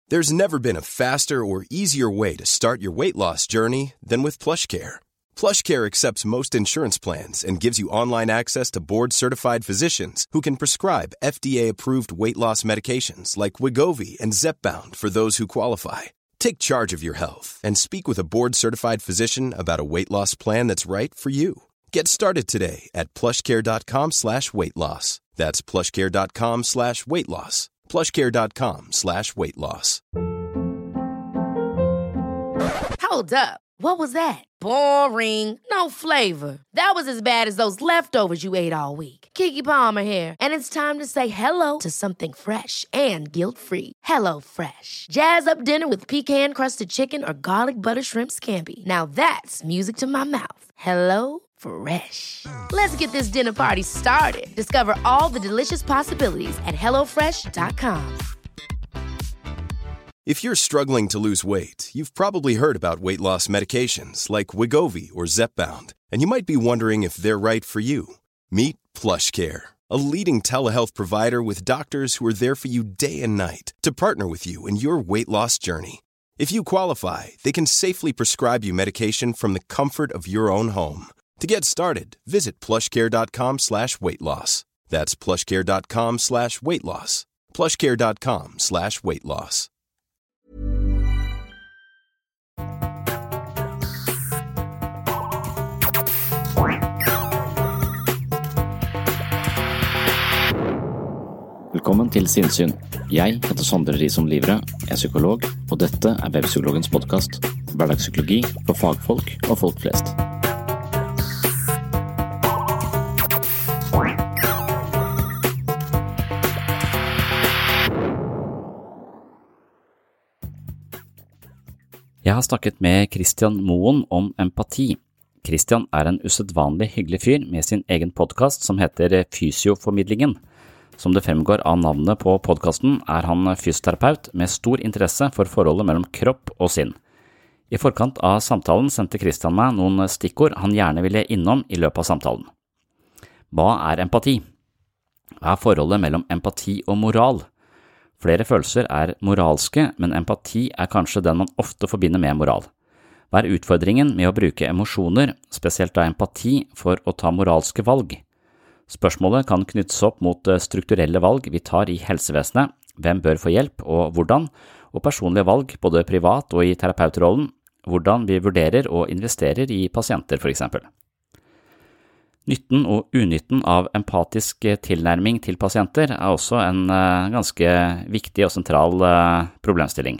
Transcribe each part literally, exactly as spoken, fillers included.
There's never been a faster or easier way to start your weight loss journey than with PlushCare. PlushCare accepts most insurance plans and gives you online access to board-certified physicians who can prescribe F D A-approved weight loss medications like Wegovy and Zepbound for those who qualify. Take charge of your health and speak with a board-certified physician about a weight loss plan that's right for you. Get started today at plushcare.com slash weight loss. That's plushcare.com slash weight loss. plushcare.com slash weight loss. Hold up. What was that? Boring. No flavor. That was as bad as those leftovers you ate all week. Keke Palmer here, and it's time to say hello to something fresh and guilt-free. Hello Fresh. Jazz up dinner with pecan-crusted chicken or garlic butter shrimp scampi. Now that's music to my mouth. Hello Fresh. Let's get this dinner party started. Discover all the delicious possibilities at hello fresh dot com. If you're struggling to lose weight, you've probably heard about weight loss medications like Wegovy or Zepbound, and you might be wondering if they're right for you. Meet PlushCare, a leading telehealth provider with doctors who are there for you day and night to partner with you in your weight loss journey. If you qualify, they can safely prescribe you medication from the comfort of your own home. To get started, visit plushcare.com slash weight loss. That's plushcare.com slash weight loss. plushcare.com slash weight loss. Velkommen til Sinnsyn. Jeg heter Sondre Risom Livre, jeg er psykolog, og dette er Webpsykologens podcast. Hverdagspsykologi for fagfolk og folk flest. Jeg har snakket med Christian Moen om empati. Christian er en usedvanlig hyggelig fyr med sin egen podcast som heter Fysioformidlingen. Som det fremgår av navnet på podcasten er han fysioterapeut med stor interesse for forholdet mellom kropp og sinn. I forkant av samtalen sendte Christian meg noen stikkord han gjerne ville innom i løpet av samtalen. Hva er empati? Hva er forholdet mellom empati og moral? Flere følelser er moralske, men empati er kanskje den man ofte forbinder med moral. Hva er utfordringen med å bruke emosjoner, spesielt da empati, for å ta moralske valg? Spørsmålet kan knyttes opp mot strukturelle valg vi tar i helsevesenet, hvem bør få hjelp og hvordan, og personlige valg både privat og i terapeutrollen, hvordan vi vurderer og investerer i pasienter for eksempel. Nytten og unytten av empatisk tilnærming til pasienter er også en ganske viktig og sentral problemstilling.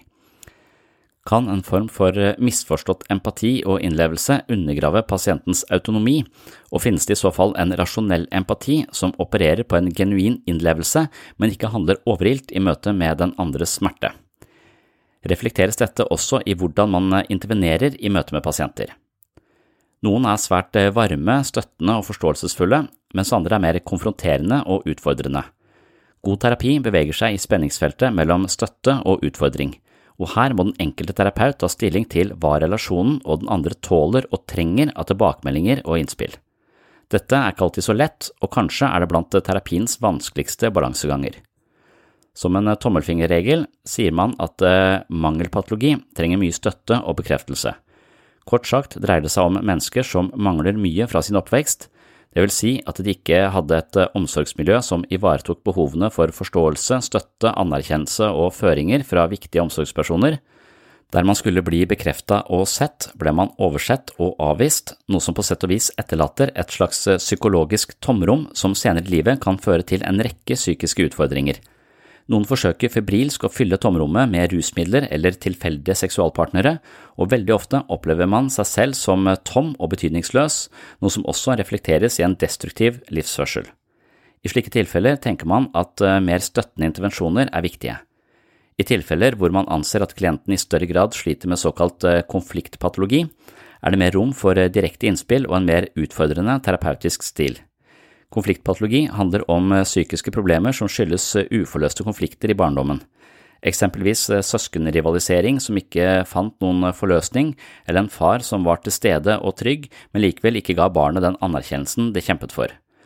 Kan en form for misforstått empati og innlevelse undergrave pasientens autonomi, og finnes det i så fall en rasjonell empati som opererer på en genuin innlevelse, men ikke handler overilt i møte med den andres smerte? Reflekteres dette også i hvordan man intervenerer i møte med pasienter? Noen er svært varme, støttende og forståelsesfulle, mens andre er mer konfronterende og utfordrende. God terapi beveger seg i spenningsfeltet mellom støtte og utfordring, og her må den enkelte terapeut ta stilling til hva relasjonen og den andre tåler og trenger av tilbakemeldinger og innspill. Dette er ikke alltid så lett, og kanskje er det blant terapiens vanskeligste balanseganger. Som en tommelfingerregel sier man at mangelpatologi trenger mye støtte og bekreftelse. Kort sagt dreier det seg om mennesker som mangler mye fra sin oppvekst, det vil si at de ikke hadde et omsorgsmiljø som ivaretok behovene for forståelse, støtte, anerkjennelse og føringer fra viktige omsorgspersoner. Der man skulle bli bekreftet og sett, ble man oversett og avvist, noe som på sett og vis etterlater et slags psykologisk tomrom som senere i livet kan føre til en rekke psykiske utfordringer. Noen forsøker febrilsk å fylle tomrommet med rusmidler eller tilfeldige seksualpartnere, og veldig ofte opplever man seg selv som tom og betydningsløs, noe som også reflekteres i en destruktiv livsførsel. I slike tilfeller tenker man at mer støttende intervensjoner er viktige. I tilfeller hvor man anser at klienten i større grad sliter med såkalt konfliktpatologi, er det mer rom for direkte innspill og en mer utfordrende terapeutisk stil. Konfliktpatologi handler om psykiske problemer som skyldes uforløste konflikter i barndommen. Eksempelvis søskenrivalisering som ikke fant noen forløsning, eller en far som var til stede og trygg, men likevel ikke ga barnet den anerkjennelsen det kjempet for.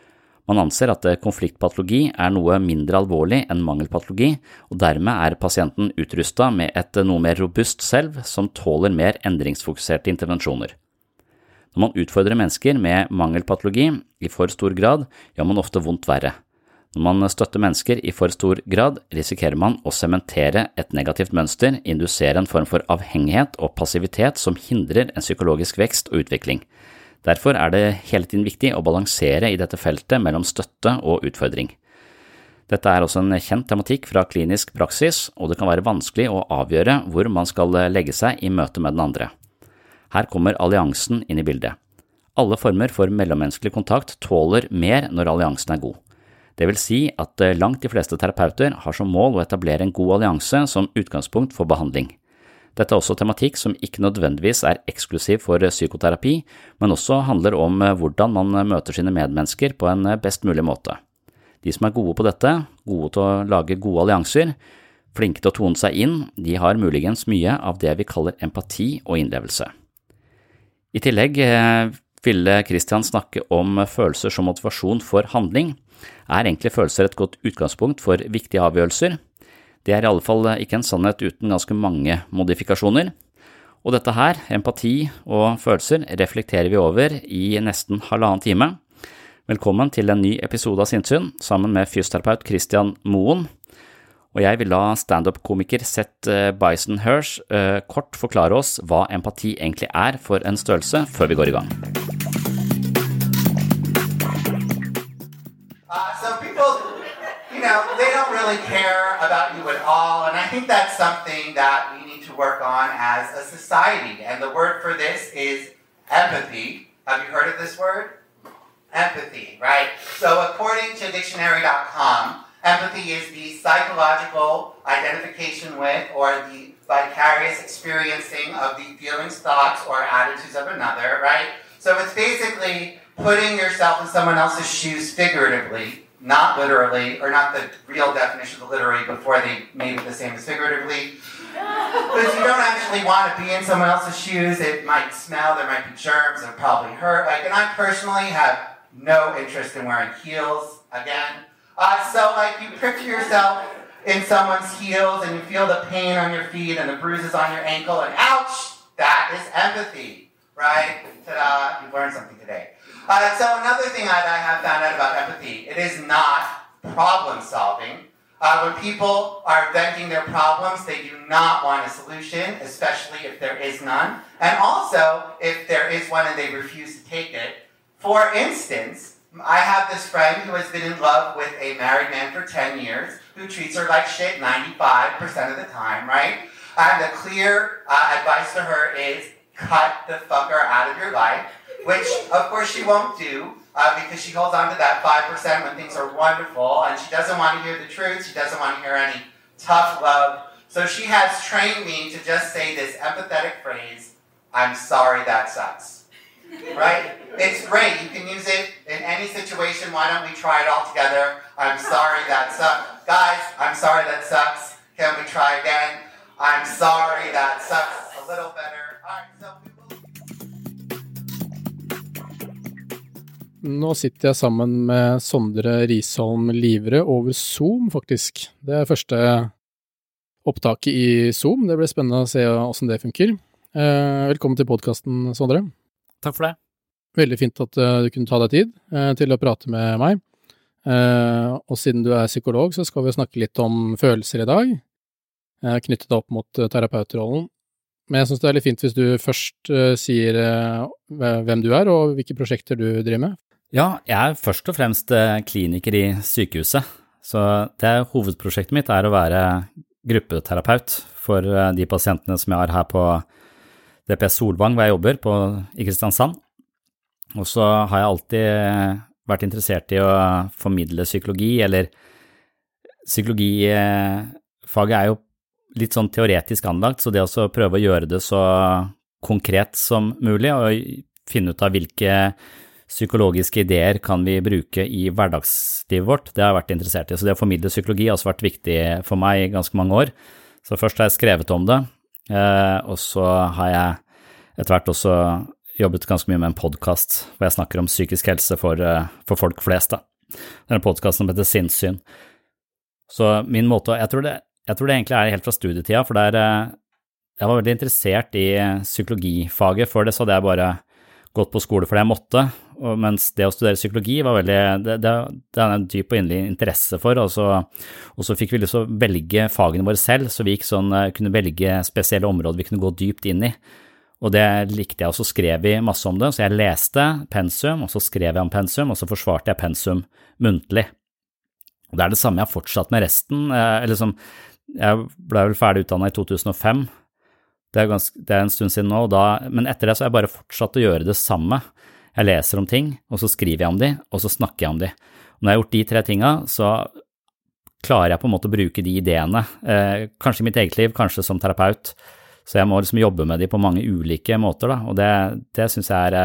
Man anser at konfliktpatologi er noe mindre alvorlig enn mangelpatologi, og dermed er pasienten utrustet med et noe mer robust selv som tåler mer endringsfokuserte intervensjoner. Når man utfordrer mennesker med mangelpatologi i for stor grad, gjør man ofte vondt verre. Når man støtter mennesker i for stor grad, risikerer man å sementere et negativt mønster, indusere en form for avhengighet og passivitet som hindrer en psykologisk vekst og utvikling. Derfor er det hele tiden viktig å balansere i dette feltet mellom støtte og utfordring. Dette er også en kjent tematikk fra klinisk praksis, og det kan være vanskelig å avgjøre hvor man skal legge seg i møte med den andre. Her kommer alliansen inn i bildet. Alle former for mellommenneskelig kontakt tåler mer når alliansen er god. Det vil si at langt de fleste terapeuter har som mål å etablere en god allianse som utgangspunkt for behandling. Dette er også tematikk som ikke nødvendigvis er eksklusiv for psykoterapi, men også handler om hvordan man møter sine medmennesker på en best mulig måte. De som er gode på dette, gode til å lage gode allianser, flinke til å tone seg inn, de har muligens mye av det vi kaller empati og innlevelse. I tillegg ville Christian snakke om følelser som motivasjon for handling. Er egentlig følelser et godt utgangspunkt for viktige avgjørelser? Det er i alle fall ikke en sannhet uten ganske mange modifikasjoner. Og dette her, empati og følelser, reflekterer vi over i nesten halvannen time. Velkommen til en ny episode av Sinnsyn, sammen med fysioterapeut Christian Moen. Og jeg vil la stand-up-komiker Seth Bison Hirsch uh, kort forklare oss hva empati egentlig er for en størrelse før vi går i gang. You know, they don't really care about you at all, and I think that's something that we need to work on as a society, and the word for this is empathy. Have you heard of this word? Empathy, right? So according to dictionary dot com, empathy is the psychological identification with or the vicarious experiencing of the feelings, thoughts, or attitudes of another, right? So it's basically putting yourself in someone else's shoes figuratively, not literally, or not the real definition of literary before they made it the same as figuratively. Because you don't actually want to be in someone else's shoes. It might smell, there might be germs, it probably hurt. Like, and I personally have no interest in wearing heels again. Uh, so like you picture yourself in someone's heels and you feel the pain on your feet and the bruises on your ankle and ouch, that is empathy, right? Ta-da, you've learned something today. Uh, so another thing that I have found out about empathy, it is not problem solving. Uh, when people are venting their problems, they do not want a solution, especially if there is none. And also, if there is one and they refuse to take it. For instance, I have this friend who has been in love with a married man for ten years, who treats her like shit ninety-five percent of the time, right? And the clear uh, advice to her is, cut the fucker out of your life. Which, of course, she won't do uh, because she holds on to that five percent when things are wonderful, and she doesn't want to hear the truth. She doesn't want to hear any tough love. So she has trained me to just say this empathetic phrase, I'm sorry that sucks. Right? It's great. You can use it in any situation. Why don't we try it all together? I'm sorry that sucks. Guys, I'm sorry that sucks. Can we try again? I'm sorry that sucks. A little better. All right, so... Nå sitter jeg sammen med Sondre Risholm Livre over Zoom, faktisk. Det er første opptaket i Zoom. Det blir spennende å se hvordan det funker. Eh, velkommen til podcasten, Sondre. Takk for det. Veldig fint at uh, du kunne ta deg tid uh, til å prate med meg. Uh, og siden du er psykolog, så skal vi snakke litt om følelser i dag, uh, knyttet opp mot uh, terapeutrollen. Men jeg synes det er litt fint hvis du først uh, sier uh, hvem du er og hvilke prosjekter du driver med. Ja, jeg er først og fremst kliniker i sykehuset, så det er hovedprosjektet mitt er å være gruppeterapeut for de pasientene som jeg har her på D P S Solvang, hvor jeg jobber på, i Kristiansand. Og så har jeg alltid vært interessert i å formidle psykologi, eller psykologifaget er jo litt sånn teoretisk anlagt, så det å prøve å gjøre det så konkret som mulig, og finne ut av hvilke psykologiske ideer kan vi bruke i hverdagslivet vårt, det har jeg vært interessert i. Så det å formidle psykologi har også vært viktig for meg i ganske mange år. Så først har jeg skrevet om det, og så har jeg etter hvert også jobbet ganske mye med en podcast hvor jeg snakker om psykisk helse for, for folk flest. Da. denne podcasten som heter Sinnssyn. Så min måte, jeg tror det, jeg tror det egentlig er helt fra studietida, for der, jeg var veldig interessert i psykologifaget. Før det så hadde jeg bare gått på skole fordi jeg måtte, og mens det å studere psykologi var veldig, det, det, det er en dyp og inderlig interesse for, og så, og så fikk vi liksom velge fagene våre selv, så vi ikke sånn, kunne velge spesielle områder vi kunne gå dypt inn i. Og det likte jeg, og så skrev vi masse om det, så jeg leste pensum, og så skrev jeg om pensum, og så forsvarte jeg pensum muntlig. Og det er det samme jeg har fortsatt med resten, eller som, jeg ble vel ferdig utdannet i to tusen og fem, det er, ganske, det er en stund siden nå, og da, men etter det så har jeg bare fortsatt å gjøre det samme. Jeg leser om ting, og så skriver jeg om de, og så snakker jeg om de. Og når jeg har gjort de tre tingene, så klarer jeg på en måte å bruke de ideene, eh, kanskje i mitt eget liv, kanskje som terapeut, så jeg må liksom jobbe med de på mange ulike måter, da, og det, det synes jeg er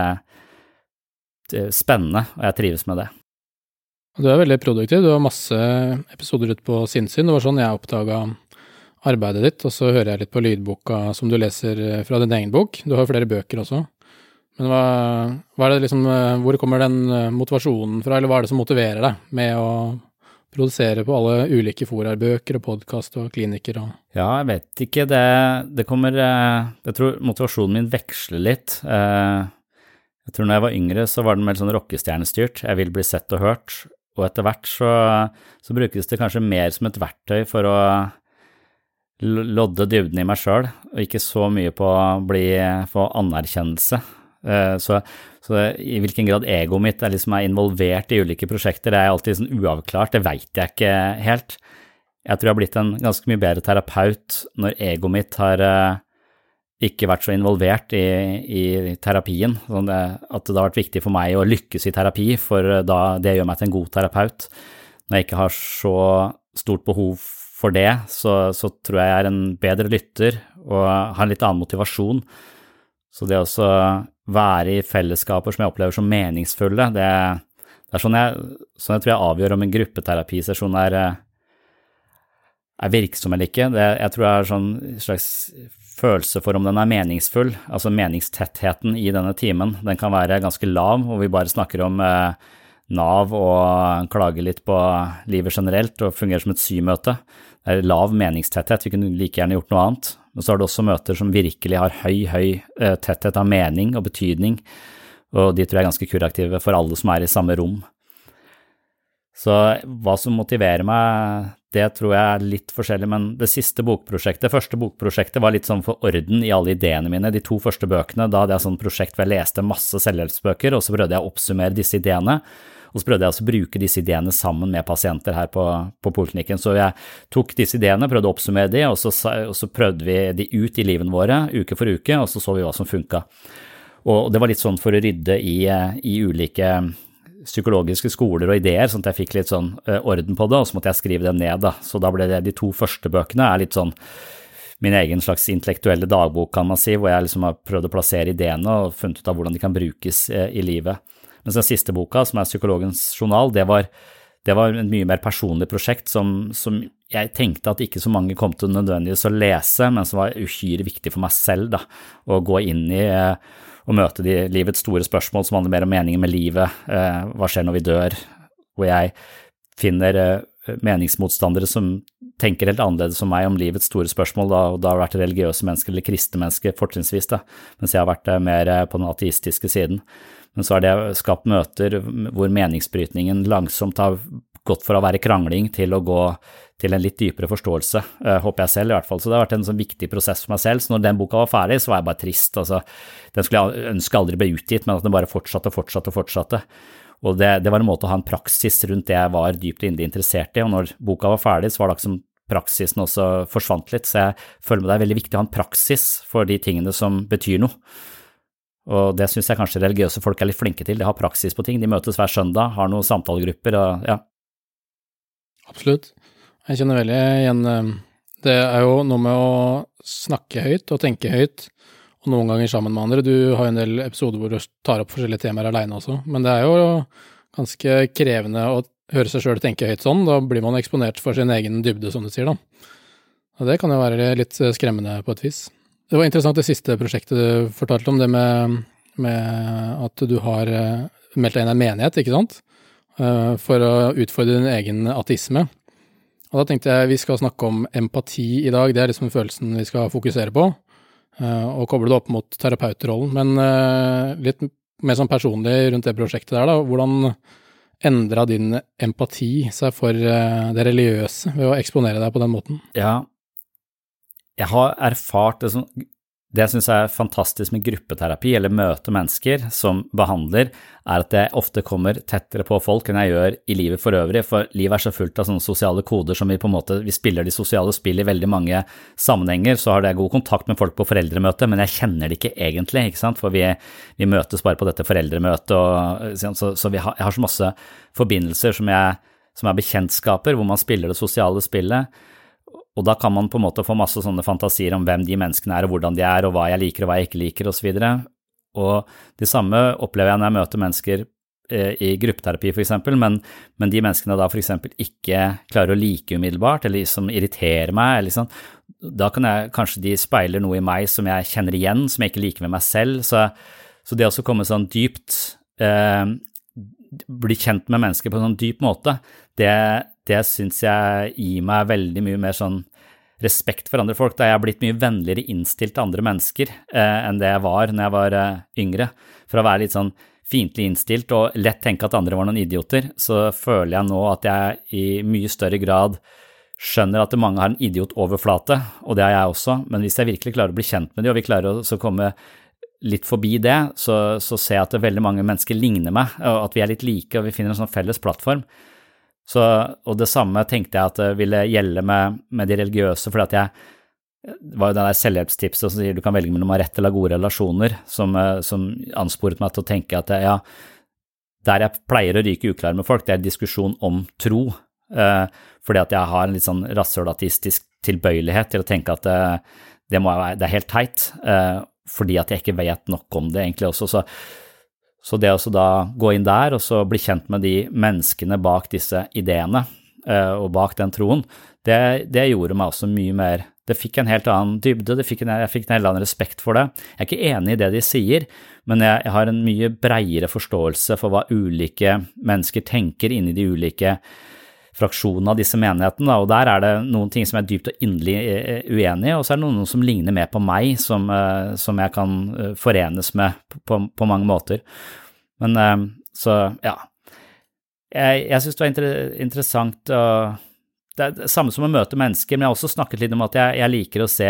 eh, spennende, og jeg trives med det. Du er veldig produktiv, du har masse episoder ute på Sinnssyn, det var sånn jeg oppdaget arbeidet ditt, og så hører jeg litt på lydboka som du leser fra din egen bok, du har flere bøker også. Men hva, hva er det liksom, hvor kommer den motivasjonen fra, eller hva er det som motiverer deg med å produsere på alle ulike forer, bøker og podcast og klinikker? Og... Ja, jeg vet ikke, det, det kommer, jeg tror motivasjonen min veksler litt. Jeg tror når jeg var yngre så var den mer sånn rockestjernestyrt, jeg vil bli sett og hørt, og etter hvert så, så brukes det kanskje mer som et verktøy for å lodde dybden i meg selv, og ikke så mye på å bli, få anerkjennelse. Så, så i hvilken grad egoet mitt er, liksom er involvert i ulike prosjekter, det er alltid sånn uavklart, det vet jeg ikke helt. Jeg tror jeg har blitt en ganske mye bedre terapeut når egoet mitt har ikke vært så involvert i, i terapien, sånn det, at det har vært viktig for meg å lykkes i terapi, for da det gjør meg til en god terapeut. Når jeg ikke har så stort behov for det, så, så tror jeg jeg er en bedre lytter og har en litt annen motivasjon. Så det å være i fellesskaper som jeg opplever som meningsfulle, det, det er sånn jeg, sånn jeg tror jeg avgjør om en gruppeterapisesjon er, er virksom eller ikke. Det, jeg tror jeg har sånn slags følelse for om den er meningsfull, altså meningstettheten i denne timen. Den kan være ganske lav, og vi bare snakker om eh, Nav og klager litt på livet generelt og fungerer som et symøte. Det er lav meningstetthet, vi kunne like gjerne gjort noe annet. Men så har du også møter som virkelig har høy, høy uh, tetthet av mening og betydning, og de tror jeg er ganske kurative for alle som er i samme rom. Så hva som motiverer meg, det tror jeg er litt forskjellig, men det siste bokprosjektet, det første bokprosjektet var litt sånn for orden i alle ideene mine. De to første bøkene, da hadde jeg sånn prosjekt hvor jeg leste masse selvhjelpsbøker, og så prøvde jeg å oppsummere disse ideene, og så prøvde jeg også å bruke disse ideene sammen med pasienter her på, på poliklinikken. Så jeg tok disse ideene, prøvde å oppsummere de, og så, og så prøvde vi de ut i livene våre, uke for uke, og så så vi hva som funket. Og det var litt sånn for å rydde i, i ulike psykologiske skoler og ideer, sånn at jeg fikk litt sånn orden på det, og så måtte jeg skrive dem ned da. Så da ble det de to første bøkene er litt sånn min egen slags intellektuelle dagbok, kan man si, hvor jeg liksom har prøvd å plassere ideene og funnet ut av hvordan de kan brukes i livet. Mens den siste boka, som er Psykologens journal, det var, det var et mye mer personlig prosjekt som, som jeg tenkte at ikke så mange kom til nødvendigvis å lese, men som var uhyre viktig for meg selv da, å gå inn i og møte de livets store spørsmål som handler mer om meningen med livet, hva skjer når vi dør, hvor jeg finner meningsmotstandere som tenker helt annerledes som meg om livets store spørsmål, da, og da har det vært religiøse mennesker eller kristne mennesker fortrinnsvis, da, mens jeg har vært mer på den ateistiske siden. Men så har det skapt møter hvor meningsbrytningen langsomt har gått fra å være krangling til å gå til en litt dypere forståelse, håper jeg selv i hvert fall. Så det har vært en sånn viktig prosess for meg selv, så når den boka var ferdig, så var jeg bare trist. Altså, den skulle jeg ønske aldri ble utgitt, men at den bare fortsatte og fortsatte og fortsatte. Og det, det var en måte å ha en praksis rundt det jeg var dypt inderlig interessert i, og når boka var ferdig, så var det ikke som praksisen også forsvant litt, så jeg føler med det er veldig viktig å ha en praksis for de tingene som betyr noe. Og det synes jeg kanskje religiøse folk er litt flinke til, de har praksis på ting, de møtes hver søndag, har noen samtalegrupper, og ja. Absolutt. Jeg kjenner veldig igjen, det er jo noe med å snakke høyt og tenke høyt, og noen ganger sammen med andre. Du har jo en del episoder hvor du tar opp forskjellige temaer alene også, men det er jo ganske krevende å høre seg selv tenke høyt sånn, da blir man eksponert for sin egen dybde, som du sier da. Og det kan jo være litt skremmende på et vis. Det var interessant det siste prosjektet du fortalte om, det med, med at du har meldt deg inn i en menighet, ikke sant? uh, for å utfordre din egen ateisme. Og da tenkte jeg vi skal snakke om empati i dag, det er liksom følelsen vi skal fokusere på, uh, og koble det opp mot terapeutrollen, men uh, litt mer sånn personlig rundt det prosjektet der da, hvordan endret din empati seg for uh, det religiøse ved å eksponere deg på den måten? Ja, jeg har erfart det som Det jeg synes er fantastisk med gruppeterapi, eller møte mennesker som behandler, er at jeg ofte kommer tettere på folk enn jeg gjør i livet for øvrig, for livet er så fullt av sånne sosiale koder som vi på en måte, vi spiller de sosiale spill i veldig mange sammenhenger, så har jeg god kontakt med folk på foreldremøte, men jeg kjenner det ikke egentlig, ikke sant? For vi, vi møtes bare på dette foreldremøtet, og, så, så vi har, jeg har så masse forbindelser som, jeg, som er bekjentskaper, hvor man spiller det sosiale spillet, og da kan man på en måte få masse sånne fantasier om hvem de menneskene er, og hvordan de er, og hva jeg liker og hva jeg ikke liker, og så videre. Og det samme opplever jeg når jeg møter mennesker eh, i gruppeterapi for eksempel, men, men de menneskene da for eksempel ikke klarer å like umiddelbart, eller som irriterer meg, eller sånn, da kan jeg, kanskje de speiler noe i meg som jeg kjenner igjen, som jeg ikke liker med meg selv, så, så det å komme sånn dypt, eh, bli kjent med mennesker på en sånn dyp måte, det, det synes jeg gir meg veldig mye mer sånn respekt for andre folk, da jeg har blitt mye vennligere innstilt til andre mennesker eh, enn det jeg var når jeg var eh, yngre. For å være litt sånn fiendtlig innstilt og lett tenke at andre var noen idioter, så føler jeg nå at jeg i mye større grad skjønner at mange har en idiotoverflate, og det har jeg også, men hvis jeg virkelig klarer å bli kjent med dem, og vi klarer å komme litt forbi det, så, så ser jeg at det veldig mange mennesker ligner meg, og at vi er litt like, og vi finner en sånn felles plattform. Så, og det samme tenkte jeg at det ville gjelde med, med de religiøse, fordi at jeg, det var jo den der selvhjelpstipset som sier du kan velge mellom å ha rett eller gode relasjoner, som, som ansporet meg til å tenke at ja, der jeg pleier å ryke uklar med folk, det er diskusjon om tro, eh, fordi at jeg har en litt sånn rasshølatistisk tilbøyelighet til å tenke at det, det, må være, det er helt teit, eh, fordi at jeg ikke vet nok om det egentlig også, så Så det å da gå inn der og så bli kjent med de menneskene bak disse ideene og bak den troen, det, det gjorde meg også mye mer, det fikk en helt annen dybde, det fikk en, jeg fikk en helt annen respekt for det. Jeg er ikke enig i det de sier, men jeg, jeg har en mye bredere forståelse for hva ulike mennesker tenker inni de ulike fraksjonene av disse menighetene, og der er det noen ting som er dypt og inderlig uenige, og så er det noen som ligner mer på meg, som, som jeg kan forenes med på, på mange måter. Men så, ja, jeg, jeg synes det var inter, interessant, og det er det samme som å møte mennesker, men jeg har også snakket litt om at jeg, jeg liker å se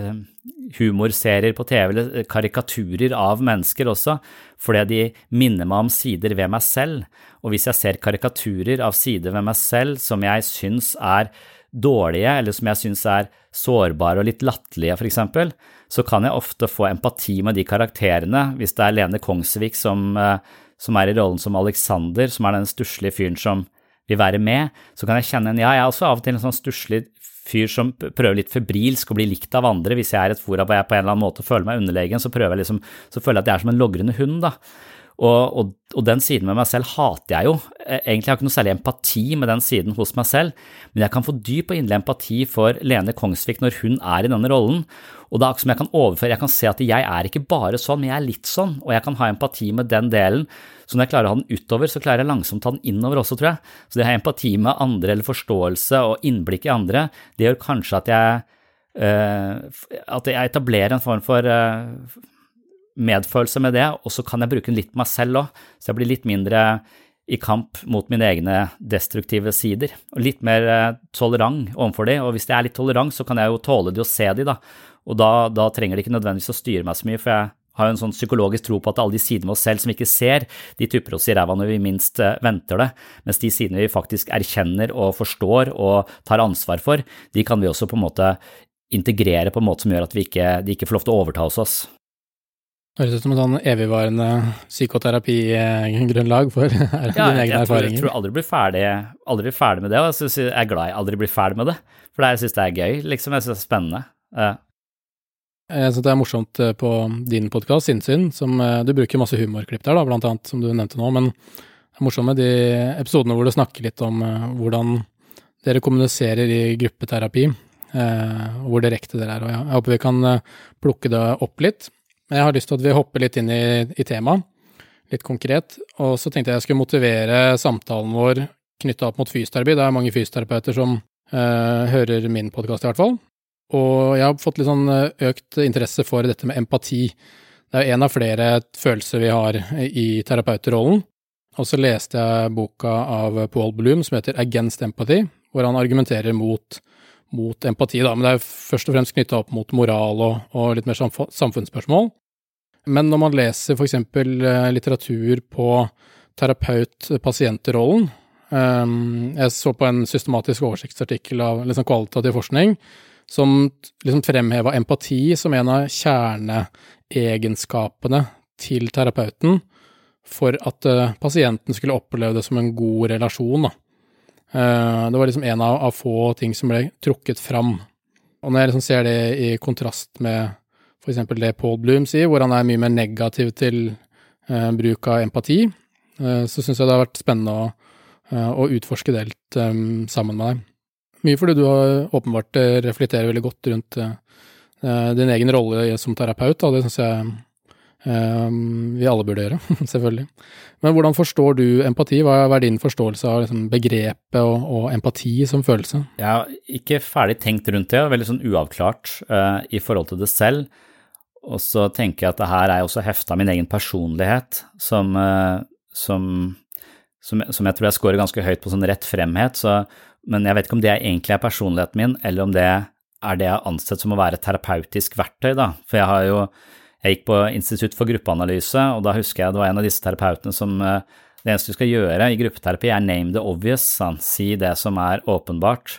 humorserier på T V, eller karikaturer av mennesker også, fordi de minner meg om sider ved meg selv, og hvis jeg ser karikaturer av sider ved meg selv som jeg synes er dårlige, eller som jeg synes er sårbare og litt latterlige for eksempel, så kan jeg ofte få empati med de karakterene, hvis det er Lene Kongsvik som, som er i rollen som Alexander, som er den stusslige fyren som vil være med, så kan jeg kjenne en, ja, jeg er også av og til en sånn stusslig fyr som prøver litt febrilsk å bli likt av andre. Hvis jeg er et fora på jeg på en eller annen måte føler meg underlegen, så prøver jeg liksom, så føler jeg at jeg er som en logrende hund da. Og, og, og den siden med meg selv hater jeg jo. Egentlig har jeg ikke noe særlig empati med den siden hos meg selv, men jeg kan få dyp og inderlig empati for Lene Kongsvik når hun er i denne rollen, og da som jeg kan overføre, jeg kan se at jeg er ikke bare sånn, men jeg er litt sånn, og jeg kan ha empati med den delen, så når jeg klarer å ha den utover, så klarer jeg langsomt å ta den innover også, tror jeg. Så det å ha empati med andre, eller forståelse og innblikk i andre, det gjør kanskje at jeg, uh, at jeg etablerer en form for uh, medfølelse med det, og så kan jeg bruke den litt på meg selv også, så jeg blir litt mindre i kamp mot mine egne destruktive sider, og litt mer uh, tolerant overfor de, og hvis jeg er litt tolerant, så kan jeg jo tåle de og se de da, og da, da trenger de ikke nødvendigvis å styre meg så mye, for jeg har jo en sånn psykologisk tro på at alle de sidene med oss selv som vi ikke ser, de tupper oss i ræva når vi minst uh, venter det, mens de sidene vi faktisk erkjenner og forstår og tar ansvar for, de kan vi også på en måte integrere på en måte som gjør at vi ikke, de ikke får lov til å overta hos oss. Det høres ut som en sånn evigvarende psykoterapigrunnlag for ja, dine egne erfaringer. Jeg tror jeg aldri blir ferdig, aldri blir ferdig med det, og jeg, synes jeg er glad jeg aldri blir ferdig med det, for det, jeg synes det er gøy, liksom, jeg synes det er spennende. Ja. Jeg synes det er morsomt på din podcast, Sinnsyn, som du bruker masse humorklipp der, da, blant annet, som du nevnte nå, men det er morsomt med de episodene hvor du snakker litt om hvordan dere kommuniserer i gruppeterapi, hvor direkte dere er, og jeg håper vi kan plukke det opp litt. Men jeg har lyst til at vi hopper litt inn i, i temaet. litt konkret. Og så tenkte jeg jeg skulle motivere samtalen vår knyttet opp mot fysioterapi. Det er mange fysioterapeuter som uh, hører min podcast i hvert fall. Og jeg har fått litt sånn økt interesse for dette med empati. Det er en av flere følelser vi har i terapeutrollen. Og så leste jeg boka av Paul Bloom som heter Against Empathy, hvor han argumenterer mot, mot empati. Da. Men det er først og fremst knyttet opp mot moral og, og litt mer samfunnsspørsmål. Men når man leser for eksempel litteratur på terapeut-pasientrollen, um, jeg så på en systematisk oversiktsartikkel av liksom kvalitativ forskning, som liksom fremhevet empati som en av kjerneegenskapene til terapeuten for at uh, pasienten skulle oppleve det som en god relasjon. Da. Uh, det var liksom en av, av få ting som ble trukket fram. Og når jeg liksom ser det i kontrast med for eksempel det Paul Bloom sier, hvor han er mye mer negativ til uh, bruk av empati, uh, så synes jeg det har vært spennende å, uh, å utforske det litt um, sammen med deg. Mye fordi du har åpenbart reflekterer veldig godt rundt uh, din egen rolle som terapeut, og det synes jeg uh, vi alle burde gjøre, selvfølgelig. Men hvordan forstår du empati? Hva er din forståelse av liksom, begrepet og, og empati som følelse? Jeg har ikke ferdig tenkt rundt det, veldig sånn uavklart uh, i forhold til det selv, og så tenker jeg at det her er også heftet av min egen personlighet, som, uh, som, som, som jeg tror jeg scorer ganske høyt på sånn rett fremhet, så men jeg vet ikke om det egentlig er personligheten min, eller om det er det jeg har ansett som å være et terapeutisk verktøy da, for jeg har jo, jeg gikk på Institutt for gruppeanalyse, og da husker jeg det var en av disse terapeutene som, det eneste du skal gjøre i gruppeterapi er name the obvious, sånn, si det som er åpenbart,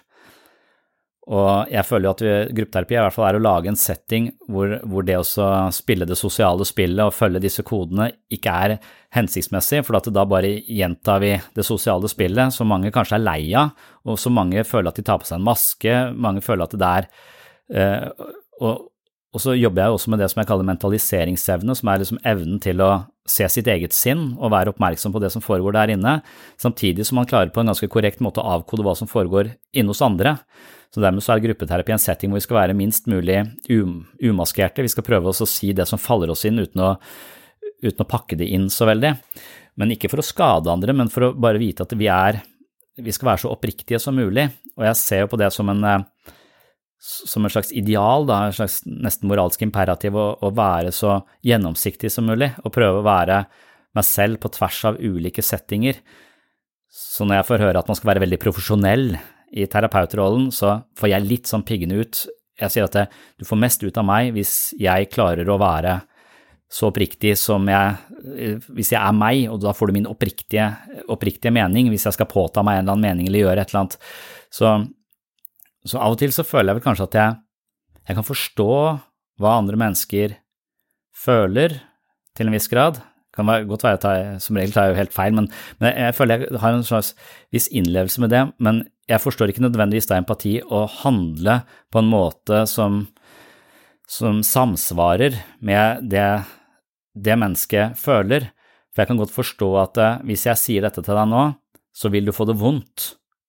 og jeg føler jo at vi, gruppeterapi i hvert fall er å lage en setting hvor, hvor det også spille det sosiale spillet og følge disse kodene ikke er hensiktsmessig, for at da bare gjentar vi det sosiale spillet, som mange kanskje er lei av, og så mange føler at de tar på seg en maske, mange føler at det er, eh, og, og så jobber jeg også med det som jeg kaller mentaliseringsevne, som er liksom evnen til å se sitt eget sinn og være oppmerksom på det som foregår der inne, samtidig som man klarer på en ganske korrekt måte å avkode hva som foregår inne hos andre. Så dermed så er gruppeterapi en setting hvor vi skal være minst mulig um, umaskerte, vi skal prøve oss å si det som faller oss inn uten å, uten å pakke det inn så veldig, men ikke for å skade andre, men for å bare vite at vi er, vi skal være så oppriktige som mulig, og jeg ser jo på det som en, som en slags ideal, da, en slags nesten moralsk imperativ å, å være så gjennomsiktig som mulig, og prøve å være meg selv på tvers av ulike settinger, så når jeg får høre at man skal være veldig profesjonell i terapeutrollen, så får jeg litt sånn piggende ut. Jeg sier at det, du får mest ut av meg hvis jeg klarer å være så oppriktig som jeg, hvis jeg er meg, og da får du min oppriktige, oppriktige mening, hvis jeg skal påta meg en eller annen mening eller gjøre et eller annet. Så, så av og til så føler jeg vel kanskje at jeg, jeg kan forstå hva andre mennesker føler til en viss grad. Kan være, godt være, tar, som regel tar jeg jo helt feil, men, men jeg føler jeg har en slags viss innlevelse med det, men jeg forstår ikke nødvendigvis da empati å handle på en måte som, som samsvarer med det, det mennesket føler, for jeg kan godt forstå at hvis jeg sier dette til deg nå, så vil du få det vondt,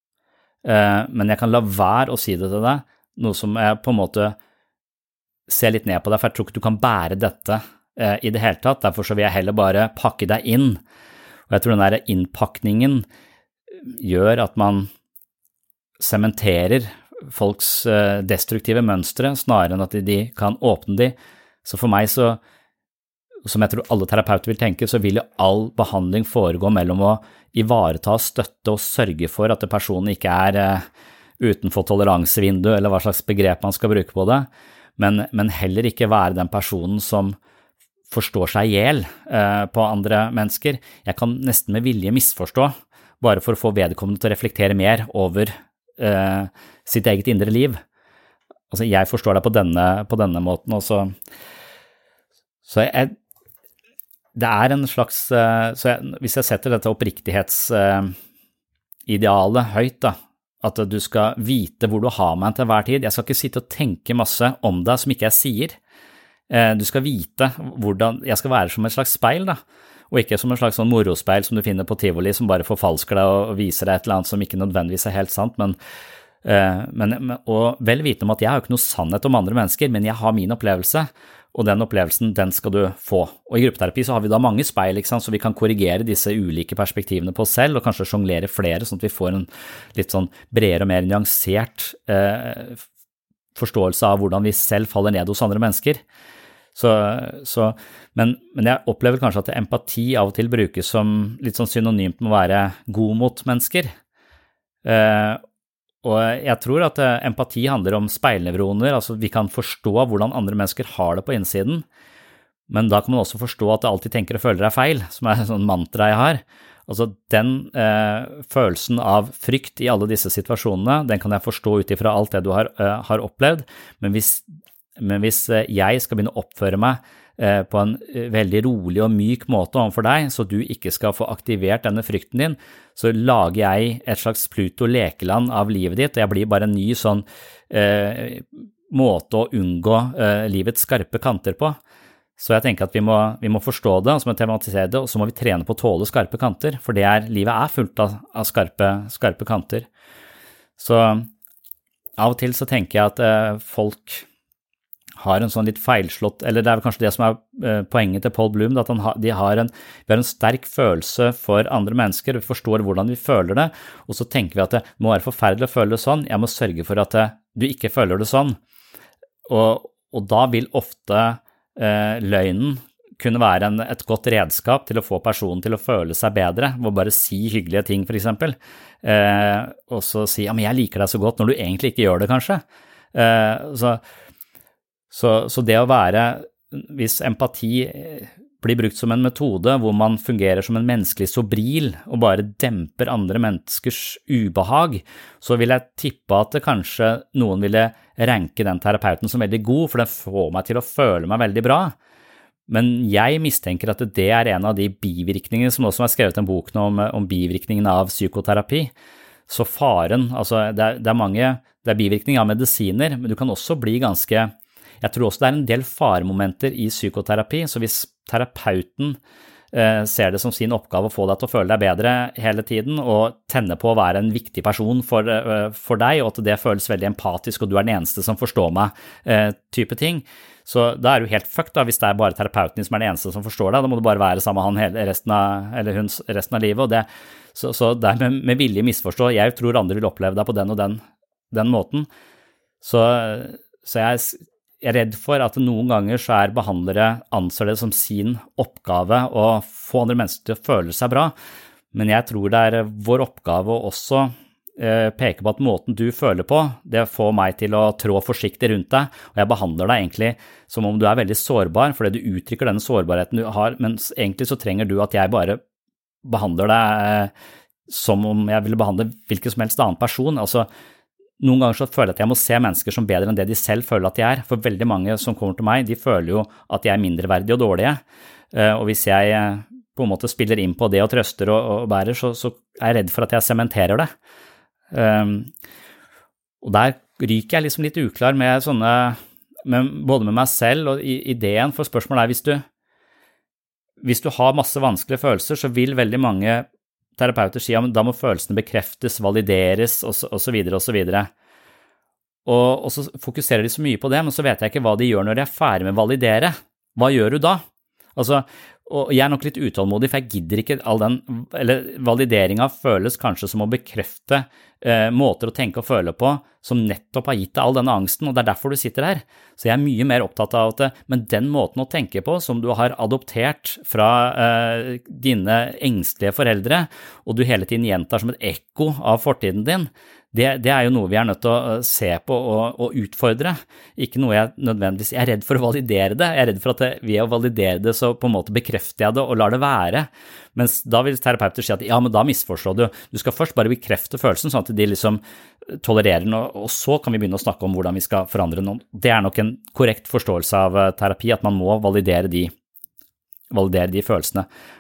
men jeg kan la være å si det til deg, noe som jeg på en måte ser litt ned på deg, for jeg tror ikke du kan bære dette i det hele tatt, derfor så vil jeg heller bare pakke deg inn, og jeg tror den der innpakningen gjør at man sementerer folks destruktive mønstre, snarere enn at de kan åpne de, så for meg så, som jeg tror alle terapeuter vil tenke, så vil jo all behandling foregå mellom å ivareta, støtte og sørge for at personen ikke er utenfor toleransevindu, eller hva slags begrep man skal bruke på det, men, men heller ikke være den personen som forstår seg ihjel eh, på andre mennesker. Jeg kan nesten med vilje misforstå, bare for å få vedkommende til å reflektere mer over eh, sitt eget indre liv. Altså, jeg forstår deg på denne, på denne måten, og så, så jeg, det er en slags, eh, så jeg, hvis jeg setter dette oppriktighetsidealet eh, høyt da, at du skal vite hvor du har meg til hver tid, jeg skal ikke sitte og tenke masse om deg som ikke jeg sier, du skal vite hvordan, jeg skal være som et slags speil da, og ikke som en slags sånn morospeil som du finner på tivoli, som bare forfalsker deg og viser deg et eller annet som ikke nødvendigvis er helt sant, men, men og vel vite om at jeg har jo ikke noe sannhet om andre mennesker, men jeg har min opplevelse, og den opplevelsen, den skal du få. Og i gruppeterapi så har vi da mange speil, ikke sant? Så vi kan korrigere disse ulike perspektivene på oss selv, og kanskje sjonglere flere, sånn at vi får en litt sånn bredere og mer nyansert eh, forståelse av hvordan vi selv faller ned hos andre mennesker. Så, så, men, men jeg opplever kanskje at empati av og til brukes som litt sånn synonymt med å være god mot mennesker. Eh, og jeg tror at empati handler om speilnevroner, altså vi kan forstå hvordan andre mennesker har det på innsiden, men da kan man også forstå at det alltid tenker og føler er feil, som er en sånn mantra jeg har. Altså den eh, følelsen av frykt i alle disse situasjonene, den kan jeg forstå ut ifra alt det du har, eh, har opplevd, men hvis Men hvis jeg skal begynne å oppføre meg på en veldig rolig og myk måte overfor deg, så du ikke skal få aktivert denne frykten din, så lager jeg et slags Pluto-lekeland av livet ditt, og jeg blir bare en ny sånn eh, måte å unngå eh, livets skarpe kanter på. Så jeg tenker at vi må, vi må forstå det, og så må vi tematisere det, og så må vi trene på å tåle skarpe kanter, for det er, livet er fullt av, av skarpe, skarpe kanter. Så av og til så tenker jeg at eh, folk har en sånn litt feilslått, eller det er kanskje det som er eh, poenget til Paul Bloom, at han ha, de har en, vi har en sterk følelse for andre mennesker, vi forstår hvordan vi føler det, og så tenker vi at det må være forferdelig å føle det sånn, jeg må sørge for at det, du ikke føler det sånn, og, og da vil ofte eh, løgnen kunne være en, et godt redskap til å få personen til å føle seg bedre, ved å bare si hyggelige ting for eksempel, eh, og så si, ja, men jeg liker deg så godt, når du egentlig ikke gjør det kanskje, eh, så Så, så det å være, hvis empati blir brukt som en metode hvor man fungerer som en menneskelig sobril og bare demper andre menneskers ubehag, så vil jeg tippe at det kanskje noen ville ranke den terapeuten som veldig god, for den får meg til å føle meg veldig bra. Men jeg mistenker at det er en av de bivirkningene som også er skrevet en bok nå om, om bivirkningene av psykoterapi. Så faren, altså det er, det er mange, det er bivirkning av medisiner, men du kan også bli ganske. Jeg tror også det er en del faremomenter i psykoterapi, så hvis terapeuten eh, ser det som sin oppgave å få deg til å føle deg bedre hele tiden, og tenne på å være en viktig person for, uh, for deg, og at det føles veldig empatisk, og du er den eneste som forstår meg, eh, type ting, så da er du helt fucked da, hvis det er bare terapeuten som er den eneste som forstår deg, da må du bare være sammen med han hele resten av, eller hun resten av livet, og det, så, så det er med, med vilje misforstå, jeg tror andre vil oppleve deg på den og den, den måten, så, så jeg Jeg er redd for at noen ganger så er behandlere anser det som sin oppgave å få andre mennesker til å føle seg bra, men jeg tror det er vår oppgave å også eh, peke på at måten du føler på, det får meg til å trå forsiktig rundt deg, og jeg behandler deg egentlig som om du er veldig sårbar, fordi du uttrykker denne sårbarheten du har, men egentlig så trenger du at jeg bare behandler deg eh, som om jeg ville behandle hvilken som helst annen person, altså noen ganger så føler jeg at jeg må se mennesker som bedre enn det de selv føler at de er, for veldig mange som kommer til meg, de føler jo at de er mindreverdige og dårlige, og hvis jeg på en måte spiller inn på det og trøster og, og bærer, så, så er jeg redd for at jeg sementerer det. Um, og der ryker jeg liksom litt uklar med sånne, med, både med meg selv og ideen, for spørsmålet er hvis du, hvis du har masse vanskelige følelser, så vil veldig mange terapeuter sier, ja, men da må følelsene bekreftes, valideres, og så, og så videre, og så videre. Og, og så fokuserer de så mye på det, men så vet jeg ikke hva de gjør når de er ferdig med å validere. Hva gjør du da? Altså, og jeg er nok litt utålmodig, for jeg gidder ikke all den, eller valideringen føles kanskje som å bekrefte eh, måter å tenke og føle på, som nettopp har gitt deg all denne angsten, og det er derfor du sitter her. Så jeg er mye mer opptatt av at, men den måten å tenke på, som du har adoptert fra eh, dine engstelige foreldre, og du hele tiden gjentar som et ekko av fortiden din, Det, det er jo noe vi er nødt til å se på og, og utfordre, ikke noe jeg nødvendigvis, jeg er redd for å validere det, jeg er redd for at det, ved å validere det så på en måte bekrefter jeg det og lar det være, mens da vil terapeuter si at ja, men da misforstår du, du skal først bare bekrefte følelsen sånn at de liksom tolererer den, og, og så kan vi begynne å snakke om hvordan vi skal forandre noe. Det er nok en korrekt forståelse av terapi, at man må validere de, validere de følelsene.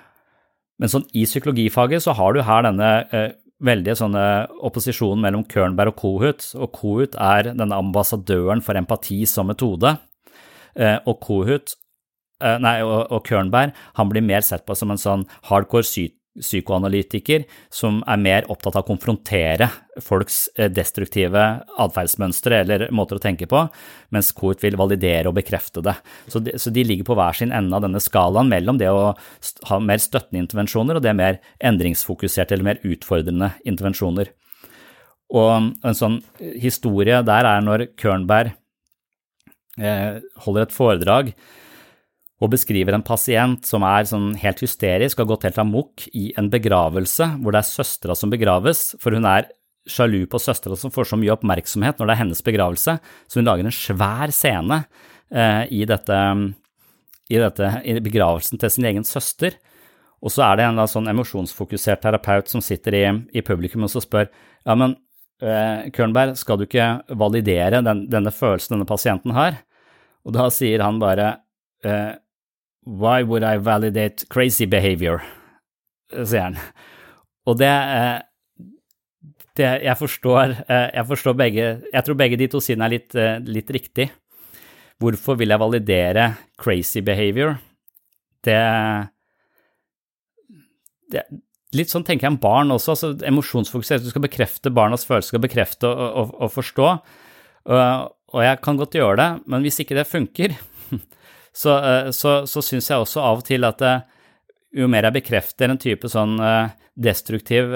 Men sånn i psykologifaget så har du her denne eh, veldig sånne opposisjon mellom Kernberg og Kohut, og Kohut er denne ambassadøren for empati som metode, og Kohut, nei, og, og Kernberg, han blir mer sett på som en sånn hardcore psykoanalytiker som er mer opptatt av å konfrontere folks destruktive adferdsmønstre eller måter å tenke på, mens Court vil validere og bekrefte det. Så de, så de ligger på hver sin ende av denne skalaen mellom det å ha mer støttende intervensjoner og det mer endringsfokuserte eller mer utfordrende intervensjoner. Og en sånn historie der er når Kernberg eh, holder et foredrag og beskriver en pasient som er sånn helt hysterisk og har gått helt amok i en begravelse hvor det er søstra som begraves, for hun er sjalu på søstra som får så mye oppmerksomhet når det er hennes begravelse, så hun lager en svær scene eh, i, dette, i, dette, i begravelsen til sin egen søster, og så er det en da, sånn emosjonsfokusert terapeut som sitter i, i publikum og så spør, ja, men eh, Kernberg, skal du ikke validere den, denne følelsen denne pasienten har? Og da sier han bare, eh, why would I validate crazy behavior, sier han. Og det, det jeg forstår, jeg forstår begge, jeg tror begge de to sidene er litt, litt riktig. Hvorfor vil jeg validere crazy behavior? Det, det litt sånn tenker jeg om barn også, altså emosjonsfokusert, du skal bekrefte barnas følelser, skal bekrefte og, og, og forstå, og, og jeg kan godt gjøre det, men hvis ikke det funker, Så, så, så synes jeg også av og til at jo mer jeg bekrefter en type sånn destruktiv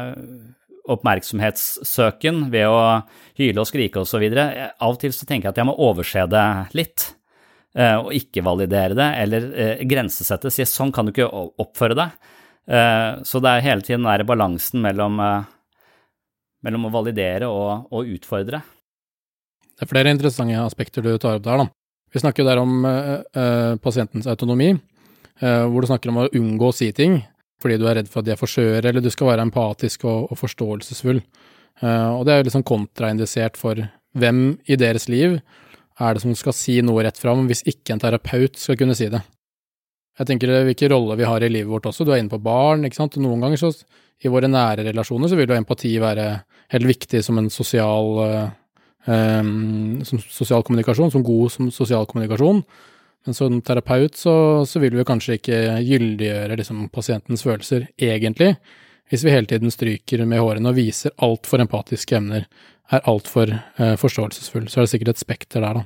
oppmerksomhetssøken ved å hyle og skrike og så videre, av og til så tenker jeg at jeg må overse det litt, og ikke validere det, eller grensesette, si sånn kan du ikke oppføre deg. Så det er hele tiden den der balansen mellom, mellom å validere og, og utfordre. Det er flere interessante aspekter du tar opp der da. Vi snakker der om uh, pasientens autonomi, uh, hvor du snakker om å unngå å si ting, fordi du er redd for at de er for skjøre, eller du skal være empatisk og, og forståelsesfull. Uh, og det er jo liksom kontraindisert for hvem i deres liv er det som skal si noe rett fram, hvis ikke en terapeut skal kunne si det. Jeg tenker hvilke roller vi har i livet vårt også. Du er inne på barn, ikke sant? Og noen ganger så, i våre nære relasjoner, så vil jo empati være helt viktig som en sosial uh, Um, som sosial kommunikasjon, som god som sosial kommunikasjon, men som terapeut så, så vil vi kanskje ikke gyldiggjøre liksom, pasientens følelser egentlig, hvis vi hele tiden stryker med hårene og viser alt for empatiske emner, er alt for uh, forståelsesfull, så er det sikkert et spekter der da.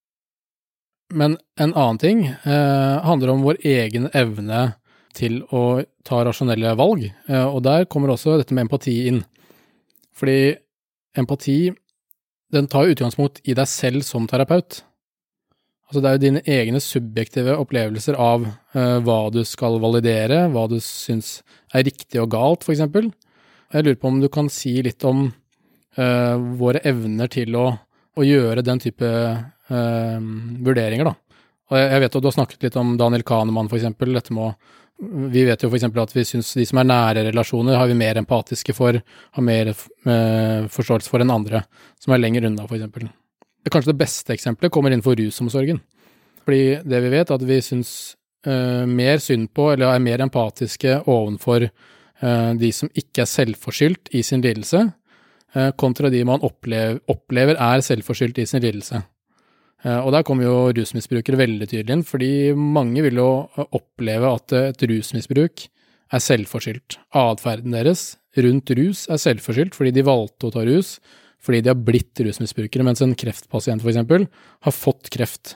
Men en annen ting uh, handler om vår egen evne til å ta rasjonelle valg, uh, og der kommer også dette med empati inn, fordi empati den tar utgangspunkt i deg selv som terapeut. Altså det er jo dine egne subjektive opplevelser av uh, hva du skal validere, hva du synes er riktig og galt, for eksempel. Jeg lurer på om du kan si litt om uh, våre evner til å, å gjøre den type uh, vurderinger, da. Og jeg, jeg vet at du har snakket litt om Daniel Kahneman, for eksempel, dette med å vi vet jo for eksempel at vi synes de som er nære relasjoner har vi mer empatiske for, har mer eh, forståelse for enn andre, som er lenger unna for eksempel. Det kanskje det beste eksempelet kommer innenfor rusomsorgen. Fordi det vi vet er at vi synes eh, mer synd på, eller er mer empatiske ovenfor eh, de som ikke er selvforskyldt i sin lidelse, eh, kontra de man opplever, opplever er selvforskyldt i sin lidelse. Og der kommer jo rusmisbrukere veldig tydelig inn, fordi mange vil jo oppleve at et rusmisbruk er selvforskyldt. Adferden deres rundt rus er selvforskyldt, fordi de valgte å ta rus, fordi de har blitt rusmisbrukere, mens en kreftpasient for eksempel har fått kreft.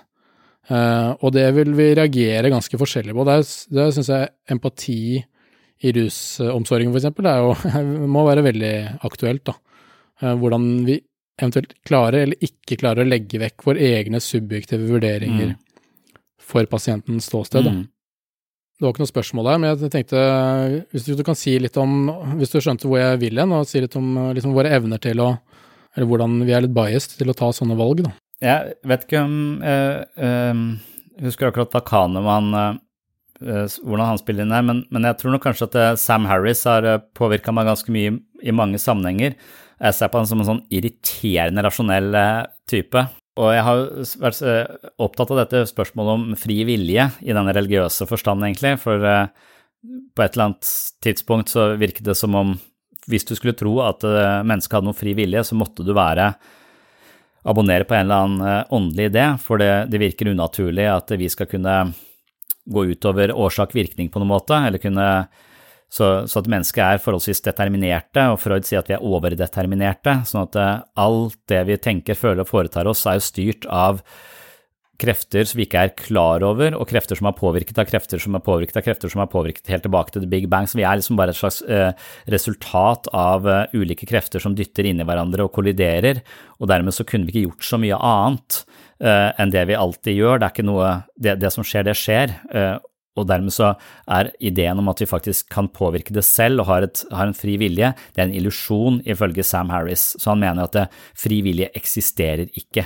Og det vil vi reagere ganske forskjellig på. Der, der synes jeg empati i rusomsorgen for eksempel er jo, må være veldig aktuelt da. Hvordan vi eventuelt klare eller ikke klare å legge vekk våre egne subjektive vurderinger mm. for pasientens ståsted. Mm. Det var ikke noe spørsmål der, men jeg tenkte, hvis du kan si litt om, hvis du skjønte hvor jeg vil hen, og si litt om liksom, våre evner til å, eller hvordan vi er litt biased til å ta sånne valg da. Jeg vet ikke om, jeg uh, uh, husker akkurat da Kahneman, uh, hvordan han spiller inn her, men, men jeg tror nok kanskje at uh, Sam Harris har uh, påvirket meg ganske mye i mange sammenhenger. Jeg ser på han som en sånn irriterende, rasjonell type, og jeg har vært opptatt av dette spørsmålet om fri vilje i denne religiøse forstand egentlig, for på et eller annet tidspunkt så virket det som om hvis du skulle tro at mennesket hadde noe fri vilje, så måtte du være abonnere på en eller annen åndelig idé, for det, det virker unaturlig at vi skal kunne gå utover årsak-virkning på noen måte, eller kunne Så, så at mennesket er forholdsvis determinerte, og Freud sier at vi er overdeterminerte, sånn at alt det vi tenker, føler og foretar oss er jo styrt av krefter som vi ikke er klar over, og krefter som er påvirket av krefter som er påvirket av krefter som er påvirket helt tilbake til The Big Bang, så vi er liksom bare et slags eh, resultat av eh, ulike krefter som dytter inn i hverandre og kolliderer, og dermed så kunne vi ikke gjort så mye annet eh, enn det vi alltid gjør. Det er ikke noe, det, det som skjer, det skjer, eh, og dermed så er ideen om at vi faktisk kan påvirke det selv og har, et, har en fri vilje, det er en illusion ifølge Sam Harris, så han mener at det, fri vilje eksisterer ikke.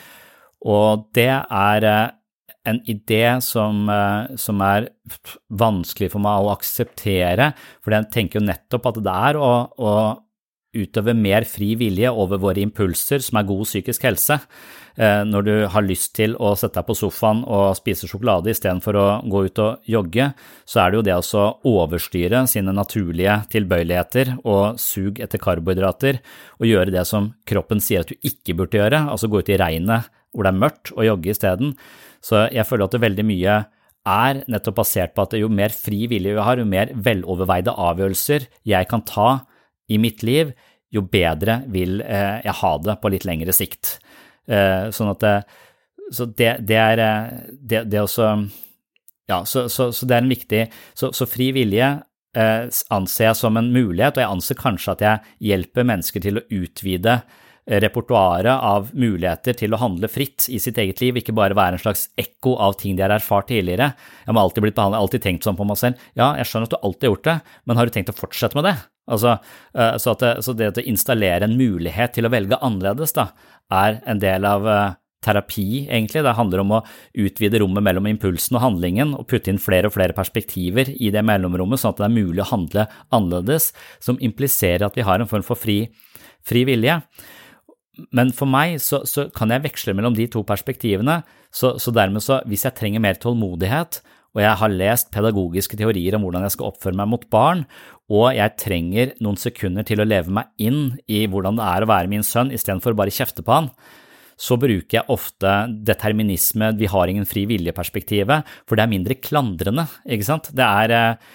Og det er en idé som, som er vanskelig for meg å akseptere, for jeg tenker jo nettopp at det er å, å utøve mer fri vilje over våre impulser som er god psykisk helse. Når du har lyst til å sette deg på sofaen og spise sjokolade i stedet for å gå ut og jogge, så er det jo det å overstyre sine naturlige tilbøyeligheter og sug etter karbohydrater og gjøre det som kroppen sier at du ikke burde gjøre, altså gå ut i regnet hvor det er mørkt og jogge i stedet. Så jeg føler at det veldig mye er nettopp basert på at jo mer fri vilje vi har, jo mer veloverveide avgjørelser jeg kan ta i mitt liv, jo bedre vil eh, jeg ha det på litt lengre sikt. Eh, sånn at det, så det, det er det, det også, ja, så, så, så det er en viktig, så, så fri vilje eh, anser jeg som en mulighet, og jeg anser kanskje at jeg hjelper mennesker til å utvide repertoaret av muligheter til å handle fritt i sitt eget liv, ikke bare være en slags ekko av ting de har erfart tidligere. Jeg har alltid blitt behandlet, alltid tenkt sånn på meg selv. Ja, jeg skjønner at du alltid har gjort det, men har du tenkt å fortsette med det? Altså, så, at det, så det å installere en mulighet til å velge annerledes da, er en del av terapi egentlig. Det handler om å utvide rommet mellom impulsen og handlingen og putte inn flere og flere perspektiver i det mellomrommet, sånn at det er mulig å handle annerledes, som impliserer at vi har en form for fri, fri vilje. Men for meg så, så kan jeg veksle mellom de to perspektivene, så, så dermed så, hvis jeg trenger mer tålmodighet, og jeg har lest pedagogiske teorier om hvordan jeg skal oppføre meg mot barn, og jeg trenger noen sekunder til å leve meg inn i hvordan det er å være min sønn, i stedet for å bare kjefte på han, så bruker jeg ofte determinisme, vi har ingen fri viljeperspektivet, for det er mindre klandrende, ikke sant? Det er...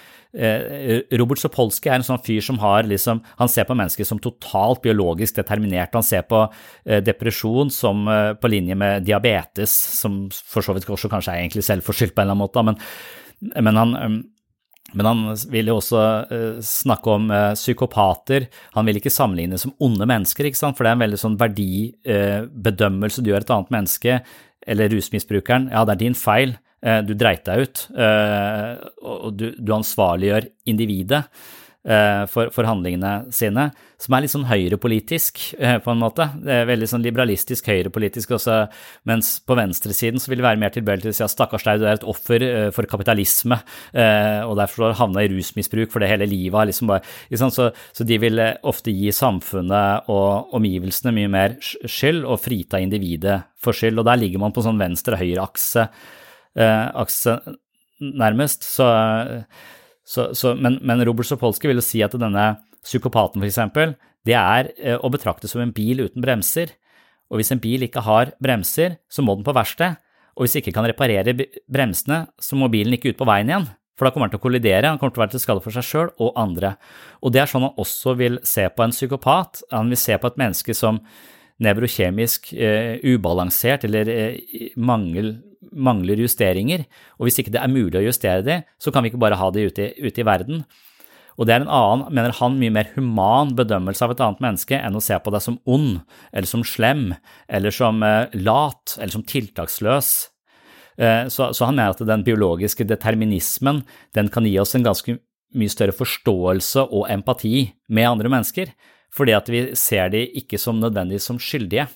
Robert Sapolsky er en sånn fyr som har liksom, han ser på mennesker som totalt biologisk determinert, han ser på depresjon som på linje med diabetes, som for så vidt også kanskje er egentlig selvforskyldt på en eller annen måte, men, men han men han vil jo også snakke om psykopater, han vil ikke sammenligne som onde mennesker, ikke sant? For det er en veldig sånn verdibedømmelse du gjør et annet menneske, eller rusmisbrukeren, ja det er din feil, du dreit deg ut, og du, du ansvarliggjør individet for, for handlingene sine, som er litt sånn høyrepolitisk på en måte. Det er veldig sånn liberalistisk høyrepolitisk også, mens på venstresiden så vil det være mer tilbøyelig til å si at stakkars deg, du er et offer for kapitalisme, og derfor har havnet i rusmisbruk, for det hele livet har liksom bare, liksom, så, så de vil ofte gi samfunnet og omgivelsene mye mer skyld, og frita individet for skyld, og der ligger man på sånn venstre-høyre-akse, Uh, akse nærmest, så, så, så, men, men Robert Sapolsky vil jo si at denne psykopaten for eksempel, det er uh, å betrakte som en bil uten bremser, og hvis en bil ikke har bremser, så må den på verksted, og hvis ikke kan reparere bremsene, så må bilen ikke ut på veien igjen, for da kommer den til å kollidere, han kommer til å være til skade for seg selv og andre, og det er sånn han også vil se på en psykopat, han vil se på et menneske som nevrokjemisk uh, ubalansert, eller uh, mangel mangler justeringer, og hvis ikke det er mulig å justere det, så kan vi ikke bare ha det ute i, ute i verden. Og det er en annen, mener han, mye mer human bedømmelse av et annet menneske enn å se på det som ond, eller som slem, eller som eh, lat, eller som tiltaksløs. Eh, så, så han mener at den biologiske determinismen, den kan gi oss en ganske mye større forståelse og empati med andre mennesker, fordi at vi ser de ikke som nødvendigvis som skyldige.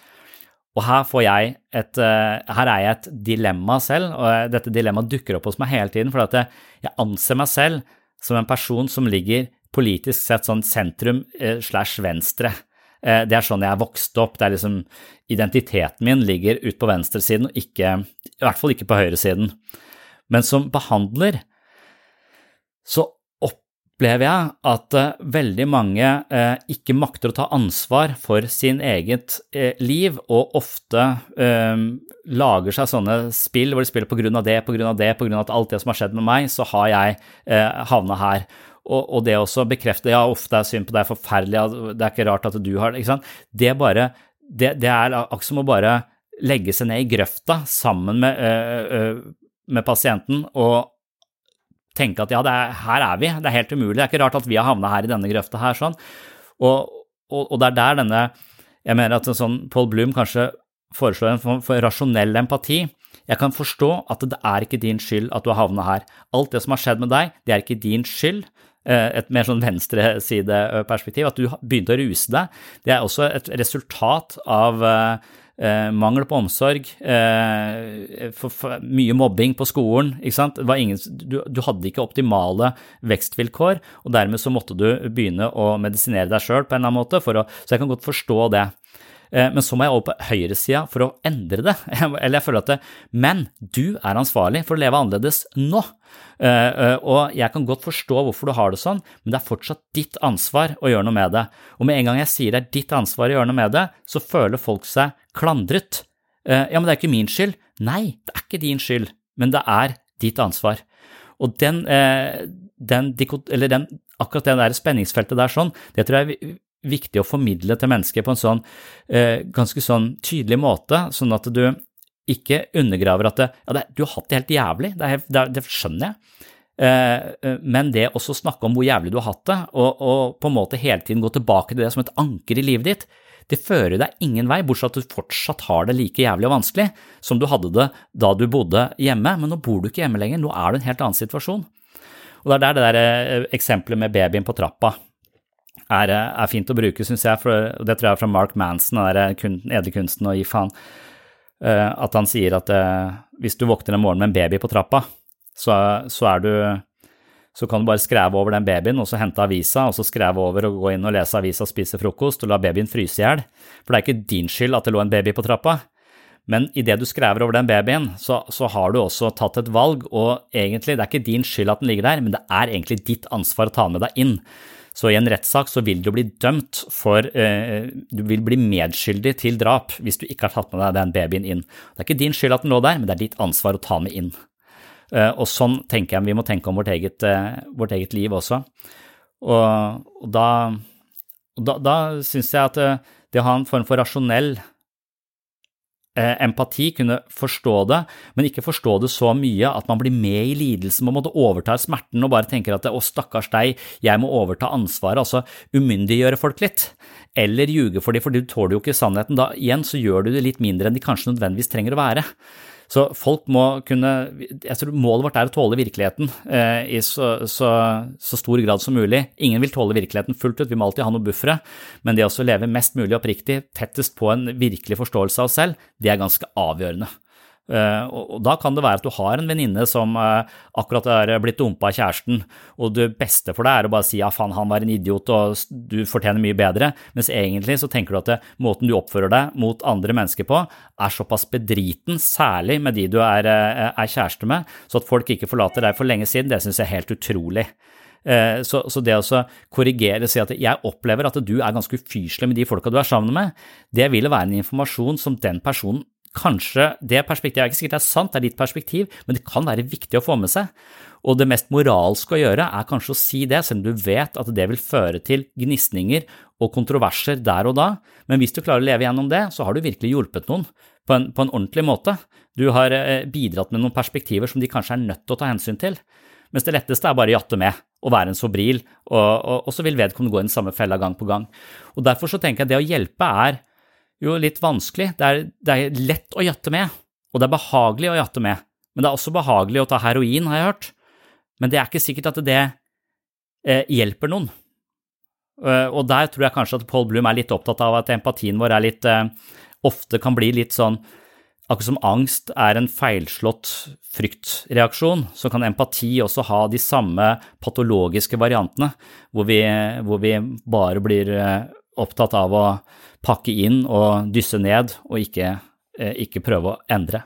Og her får jeg et, her er jeg et dilemma selv, og dette dilemmaet dukker opp hos meg hele tiden, for at jeg anser meg selv som en person som ligger politisk sett sånn sentrum slash venstre. Det er sånn jeg er vokst opp, det er liksom identiteten min ligger ut på venstresiden, og ikke, i hvert fall ikke på høyresiden. Men som behandler, så opplever jeg at uh, veldig mange uh, ikke makter å ta ansvar for sin eget uh, liv, og ofte uh, lager seg sånne spill hvor de spiller på grunn av det, på grunn av det, på grunn av at alt det som har skjedd med meg, så har jeg uh, havnet her. og, og det også bekrefte, ja, ofte er synd på deg, forferdelig, det er ikke rart at du har det, ikke sant? Det, bare, det, det er akkurat som å bare legge seg ned i grøfta sammen med, øh, øh, med pasienten og tenke at ja, det er, her er vi, det er helt umulig, det er ikke rart at vi har havnet her i denne grøfta her, sånn. Og, og, og det er der denne, jeg mener at en sånn Paul Bloom kanskje foreslår en form for rasjonell empati. Jeg kan forstå at det er ikke din skyld at du har havnet her. Alt det som har skjedd med deg, det er ikke din skyld. Et mer sånn venstresideperspektiv, at du begynte å ruse deg. Det er også et resultat av eh, mangel på omsorg, eh, for, for mye mobbing på skolen, ikke sant? Det var ingen, du, du hadde ikke optimale vekstvilkår, og dermed så måtte du begynne å medisinere deg selv på en eller annen måte, for å, så jeg kan godt forstå det. Men så må jeg over på høyresiden for å endre det, eller jeg føler at det, men du er ansvarlig for å leve annerledes nå, og jeg kan godt forstå hvorfor du har det sånn, men det er fortsatt ditt ansvar å gjøre noe med det, og med en gang jeg sier det er ditt ansvar å gjøre noe med det, så føler folk seg klandret. Ja, men det er ikke min skyld. Nei, det er ikke din skyld, men det er ditt ansvar. Og den, den, eller den akkurat det der spenningsfeltet der sånn, det tror jeg viktig å formidle til mennesker på en sånn eh, ganske sånn tydelig måte, sånn at du ikke undergraver at det, ja, det, du har hatt det helt jævlig, det, er, det, det skjønner jeg, eh, men det også å snakke om hvor jævlig du har hatt det, og, og på en måte hele tiden gå tilbake til det som et anker i livet ditt, det fører deg ingen vei, bortsett at du fortsatt har det like jævlig og vanskelig som du hadde det da du bodde hjemme, men nå bor du ikke hjemme lenger, nå er du en helt annen situasjon. Og det er der det der eh, eksempelet med babyen på trappa, Er, er fint å bruke, synes jeg, for det tror jeg er fra Mark Manson, den der kun, edle kunsten og gi faen, uh, at han sier at uh, hvis du våkner en morgen med en baby på trappa, så, så er du, så kan du bare skreve over den babyen, og så hente avisa, og så skreve over og gå inn og lese avisa og spise frokost, og la babyen fryse ihjel, for det er ikke din skyld at det lå en baby på trappa, men i det du skrever over den babyen, så, så har du også tatt et valg, og egentlig, det er ikke din skyld at den ligger der, men det er egentlig ditt ansvar å ta med deg inn. Så i en rettssak så vil du bli dømt for, eh, du vil bli medskyldig til drap hvis du ikke har tatt med deg den babyen inn. Det er ikke din skyld at den lå der, men det er ditt ansvar å ta med inn. Eh, og sånn tenker jeg vi må tenke om vårt eget, eh, vårt eget liv også. Og, og da, og da, da synes jeg at det, det å ha en form for rasjonell empati, kunne forstå det, men ikke forstå det så mye at man blir med i lidelsen, man måtte overta smerten og bare tenker at å stakkars deg, jeg må overta ansvaret, altså umyndiggjøre folk litt, eller ljuge for dem, for du tåler jo ikke sannheten, da igjen så gjør du det litt mindre enn de kanskje nødvendigvis trenger å være. Så folk må kunne, jeg tror målet vårt er å tåle virkeligheten eh, i så, så, så stor grad som mulig. Ingen vil tåle virkeligheten fullt ut, vi må alltid ha noe buffere, men det å leve mest mulig oppriktig, tettest på en virkelig forståelse av oss selv, det er ganske avgjørende. Uh, og, og da kan det være at du har en venninne som uh, akkurat er blitt dumpet av kjæresten, og det beste for deg er å bare si, ja faen, han var en idiot, og du fortjener mye bedre, mens egentlig så tenker du at det, måten du oppfører deg mot andre mennesker på, er såpass bedriten, særlig med de du er, uh, er kjæreste med, så at folk ikke forlater deg for lenge siden, det synes jeg er helt utrolig. Uh, så, så det å korrigere, si at jeg opplever at du er ganske ufyselig med de folka du er sammen med, det vil være en informasjon som den personen kanskje, det perspektivet er ikke sikkert det er sant, det er ditt perspektiv, men det kan være viktig å få med seg. Og det mest moralske å gjøre er kanskje å si det, selv om du vet at det vil føre til gnisninger og kontroverser der og da. Men hvis du klarer å leve gjennom det, så har du virkelig hjulpet noen på en, på en ordentlig måte. Du har bidratt med noen perspektiver som de kanskje er nødt til å ta hensyn til. Mens det letteste er bare å jatte med, og være en sobril, og, og, og så vil vedkommende gå i den samme fella gang på gang. Og derfor så tenker jeg at det å hjelpe er jo litt vanskelig, det er, det er lett å jatte med, og det er behagelig å jatte med, men det er også behagelig å ta heroin, har jeg hørt, men det er ikke sikkert at det eh, hjelper noen. Uh, og der tror jeg kanskje at Paul Bloom er litt opptatt av at empatien vår er litt, uh, ofte kan bli litt sånn, akkurat som angst er en feilslått fryktreaksjon, så kan empati også ha de samme patologiske variantene, hvor vi, hvor vi bare blir uh, opptatt av å pakke inn og dysse ned, og ikke, eh, ikke prøve å endre.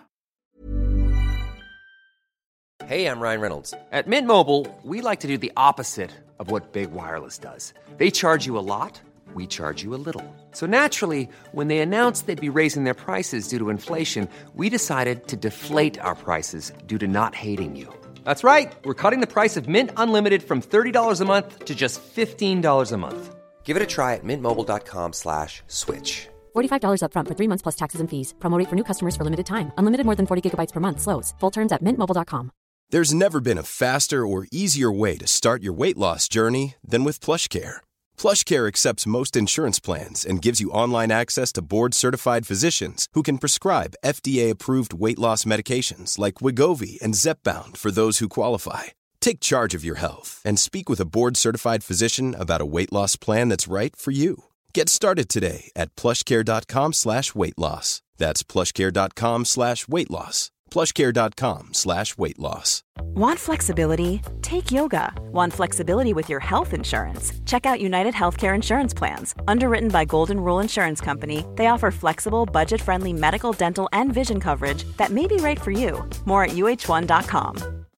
Hey, I'm Ryan Reynolds. At Mint Mobile, we like to do the opposite of what Big Wireless does. They charge you a lot, we charge you a little. So naturally, when they announced they'd be raising their prices due to inflation, we decided to deflate our prices due to not hating you. That's right. We're cutting the price of Mint Unlimited from thirty dollars a month to just fifteen dollars a month. Give it a try at mintmobile.com slash switch. forty-five dollars up front for three months plus taxes and fees. Promo rate for new customers for limited time. Unlimited more than forty gigabytes per month. Slows full terms at mint mobile dot com. There's never been a faster or easier way to start your weight loss journey than with PlushCare. PlushCare accepts most insurance plans and gives you online access to board-certified physicians who can prescribe F D A-approved weight loss medications like Wegovy and Zepbound for those who qualify. Take charge of your health and speak with a board-certified physician about a weight loss plan that's right for you. Get started today at plushcare.com slash weight loss. That's plushcare.com slash weight loss. plushcare.com slash weight loss. Want flexibility? Take yoga. Want flexibility with your health insurance? Check out United Healthcare Insurance Plans. Underwritten by Golden Rule Insurance Company, they offer flexible, budget-friendly medical, dental, and vision coverage that may be right for you. More at u h one dot com.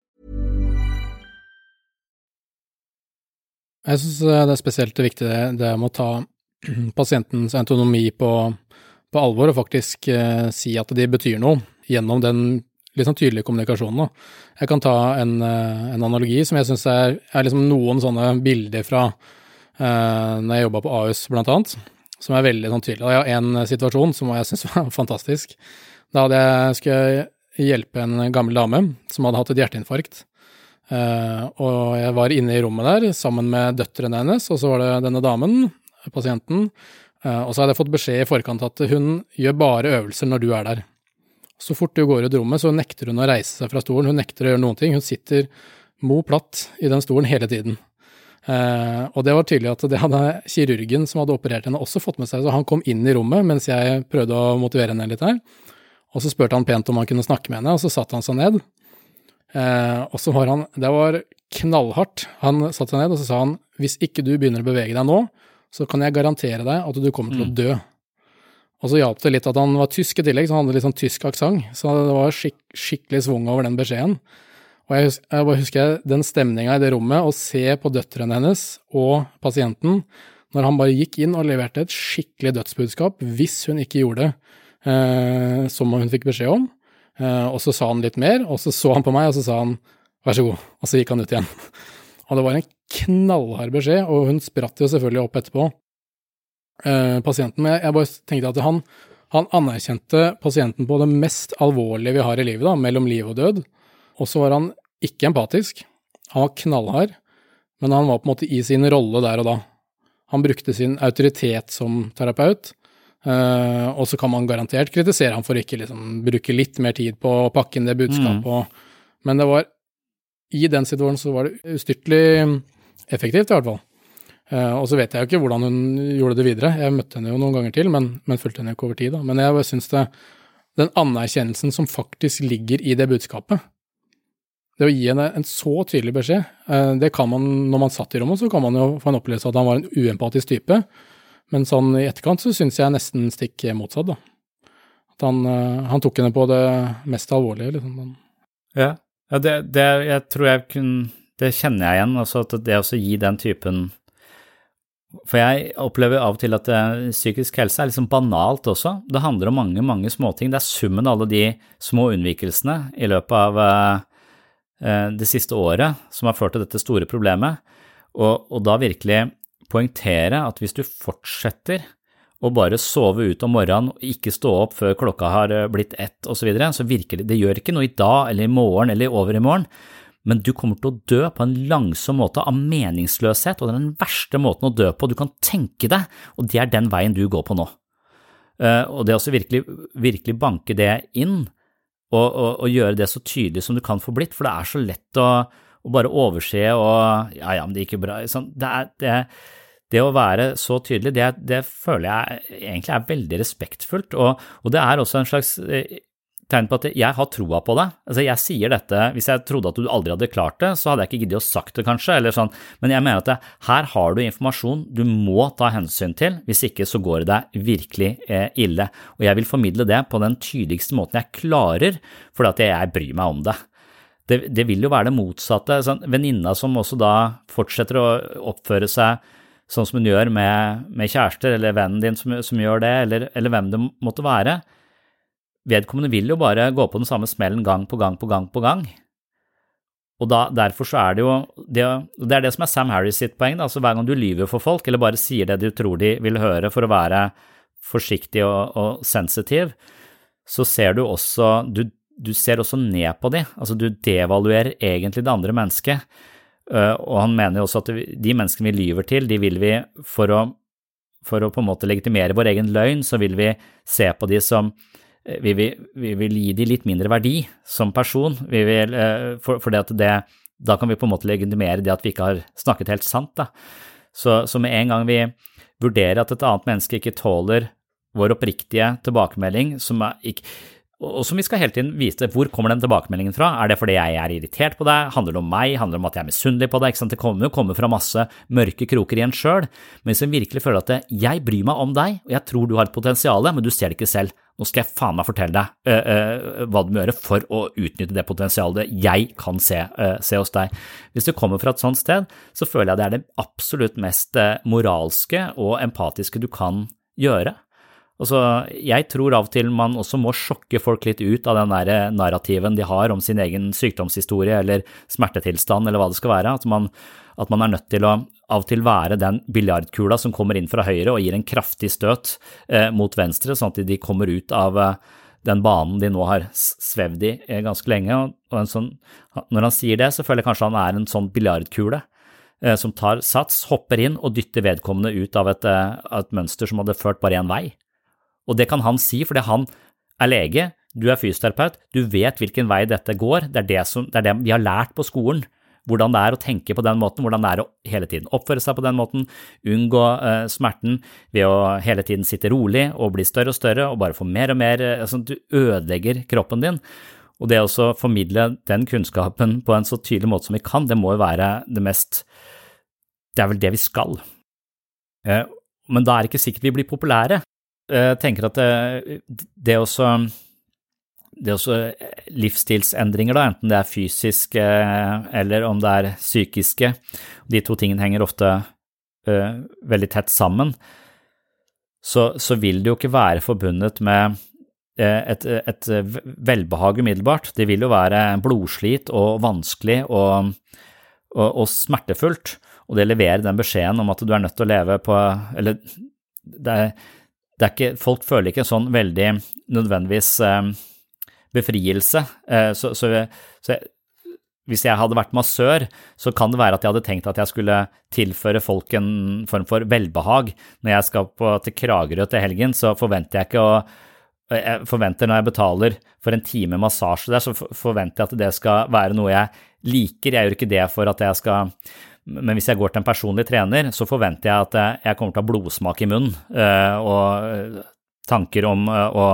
Jeg synes det er spesielt viktig det, det med å ta pasientens autonomi på, på alvor og faktisk eh, si at de betyr noe gjennom den litt sånn tydelige kommunikasjonen. Jeg kan ta en, en analogi som jeg synes er, er liksom noen sånne bilder fra eh, når jeg jobbet på Ahus blant annet, som er veldig sånn tydelig. Jeg har en situasjon som jeg synes var fantastisk. Da hadde jeg skulle hjelpe en gammel dame som hadde hatt et hjerteinfarkt. Uh, og jeg var inne i rommet der sammen med døtrene hennes, og så var det denne damen, pasienten, uh, og så hadde jeg fått beskjed i forkant at hun gjør bare øvelser når du er der. Så fort du går ut i rommet, så nekter hun å reise seg fra stolen, hun nekter å gjøre noen ting, hun sitter mo platt i den stolen hele tiden. Uh, og det var tydelig at det hadde kirurgen som hadde operert henne også fått med seg, så han kom inn i rommet mens jeg prøvde å motivere henne litt her, og så spurte han pent om han kunne snakke med henne, og så satt han seg ned. Eh, og så var han, det var knallhardt, han satt seg ned og så sa han, hvis ikke du begynner å bevege deg nå, så kan jeg garantere deg at du kommer til å dø. Og så hjalp det litt at han var tysk i tillegg, så han hadde litt sånn tysk aksang, så det var skik skikkelig svung over den beskjeden. Og jeg, husker, jeg bare husker den stemningen i det rommet, å se på døtrene hennes og pasienten, når han bare gikk inn og leverte et skikkelig dødsbudskap, hvis hun ikke gjorde det, eh, som hun fikk beskjed om. Uh, og så sa han litt mer, og så så han på meg, og så sa han, vær så god, og så gikk han ut igjen. Og det var en knallhard beskjed, og hun spratt jo selvfølgelig opp etterpå, uh, pasienten, men jeg, jeg bare tenkte at han, han anerkjente pasienten på det mest alvorlige vi har i livet da, mellom liv og død, og så var han ikke empatisk, han var knallhard, men han var på en måte i sin rolle der og da. Han brukte sin autoritet som terapeut, Uh, og så kan man garantert kritisere han for ikke liksom, bruke litt mer tid på å pakke inn det budskapet. Mm. Og, men det var, i den situasjonen så var det ustyrtelig effektivt i hvert fall. Uh, og så vet jeg jo ikke hvordan hun gjorde det videre. Jeg møtte henne jo noen ganger til, men, men fulgte henne ikke over tid. Da. Men jeg synes det, den anerkjennelsen som faktisk ligger i det budskapet, det å gi henne en så tydelig beskjed, uh, det kan man, når man satt i rommet, så kan man jo få en opplevelse at han var en uempatisk type. Men sånn i etterkant så synes jeg nesten stikk motsatt da. At han, uh, han tok henne på det mest alvorlige, liksom. Ja, ja det, det, jeg tror jeg kunne, det kjenner jeg igjen, altså at det å gi den typen, for jeg opplever av og til at det, psykisk helse er liksom banalt også. Det handler om mange, mange småting. Det er summen av alle de små unnvikelsene i løpet av uh, det siste året som har ført til dette store problemet, og, og da virkelig poengtere at hvis du fortsetter å bare sove ut om morgenen og ikke stå opp før klokka har blitt ett og så videre, så virker det, det gjør ikke noe i dag eller i morgen eller over i morgen, men du kommer til å dø på en langsom måte av meningsløshet, og det er den verste måten å dø på du kan tenke deg, og det er den veien du går på nå. Og det er også virkelig, virkelig banke det inn og, og, og gjøre det så tydelig som du kan få blitt, for det er så lett å, å bare overse og ja, ja, men det gikk jo bra. Sånn, det er det Det å være så tydelig, det, det føler jeg egentlig er veldig respektfullt, og, og det er også en slags eh, tegn på at jeg har troa på det. Altså jeg sier dette, hvis jeg trodde at du aldri hadde klart det, så hadde jeg ikke giddet å sagt det kanskje, eller sånn. Men jeg mener at det, her har du informasjon du må ta hensyn til, hvis ikke så går det deg virkelig eh, ille. Og jeg vil formidle det på den tydeligste måten jeg klarer, fordi at jeg bryr meg om det. Det, det vil jo være det motsatte, sånn, venninna som også da fortsetter å oppføre seg sånn som hun gjør med, med kjærester, eller vennen din som, som gjør det, eller, eller hvem det måtte være. Vedkommende vil jo bare gå på den samme smellen gang på gang på gang på gang. Og da, derfor så er det jo, det, det er det som er Sam Harris sitt poeng, da. Altså hver gang du lyver for folk, eller bare sier det du tror de vil høre for å være forsiktig og, og sensitiv, så ser du også, du, du ser også ned på de, altså du devaluerer egentlig det andre mennesket, uh, og han mener jo også at de menneskene vi lyver til, de vil vi for å, for å på en måte legitimere vår egen løgn, så vil vi se på de som Vi vil, vi vil gi de litt mindre verdi som person, vi vil, for, for det at det, da kan vi på en måte legitimere det at vi ikke har snakket helt sant. Da. Så, så med en gang vi vurderer at et annet menneske ikke tåler vår oppriktige tilbakemelding, som er ikke, og som vi skal hele tiden vise, hvor kommer den tilbakemeldingen fra? Er det fordi jeg er irritert på deg? Handler det om meg? Handler det om at jeg er misunnelig på deg? Ikke sant? Det kommer jo komme fra masse mørke kroker i en selv, men hvis jeg virkelig føler at det, jeg bryr meg om deg, og jeg tror du har et potensiale, men du ser det ikke selv. Nå skal jeg faen meg fortelle deg uh, uh, hva du må gjøre for å utnytte det potensialet jeg kan se, uh, se hos deg. Hvis du kommer fra et sånt sted, så føler jeg det er det absolutt mest uh, moralske og empatiske du kan gjøre. Altså, jeg tror av og til man også må sjokke folk litt ut av den der narrativen de har om sin egen sykdomshistorie eller smertetilstand eller hva det skal være, at man, at man er nødt til å av og til være den biljardkula som kommer inn fra høyre og gir en kraftig støt eh, mot venstre, sånn at de kommer ut av eh, den banen de nå har svevd i eh, ganske lenge, og, og en sånn, når han sier det, så føler jeg kanskje han er en sånn biljardkule eh, som tar sats, hopper inn og dytter vedkommende ut av et, eh, et mønster som hadde ført bare en vei. Og det kan han si, fordi han er lege, du er fysioterapeut, du vet hvilken vei dette går, det er det, som, det er det vi har lært på skolen, hvordan det er å tenke på den måten, hvordan det er å hele tiden oppføre seg på den måten, unngå uh, smerten ved å hele tiden sitte rolig og bli større og større og bare få mer og mer, uh, sånn at du ødelegger kroppen din. Og det å formidle den kunnskapen på en så tydelig måte som vi kan, det må jo være det mest, det er vel det vi skal. Uh, men da er det ikke sikkert vi blir populære. Jeg tenker at det, det er også det er også livsstilsendringer da, enten det er fysiske eller om det er psykiske. De to tingene henger ofte uh, veldig tett sammen. Så, så vil det jo ikke være forbundet med uh, et, et velbehag umiddelbart. Det vil jo være blodslit og vanskelig og, og, og smertefullt. Og det leverer den beskjeden om at du er nødt til å leve på, eller det er Det er ikke, folk føler ikke en sånn veldig nødvendigvis eh, befrielse, eh, så, så, så jeg, hvis jeg hadde vært massør, så kan det være at jeg hadde tenkt at jeg skulle tilføre folk en form for velbehag. Når jeg skal på, til Kragerø til helgen, så forventer jeg ikke å, jeg forventer når jeg betaler for en time massasje der, så forventer jeg at det skal være noe jeg liker. Jeg gjør ikke det for at jeg skal... Men hvis jeg går til en personlig trener, så forventer jeg at jeg kommer til å ha blodsmak i munnen, og tanker om å,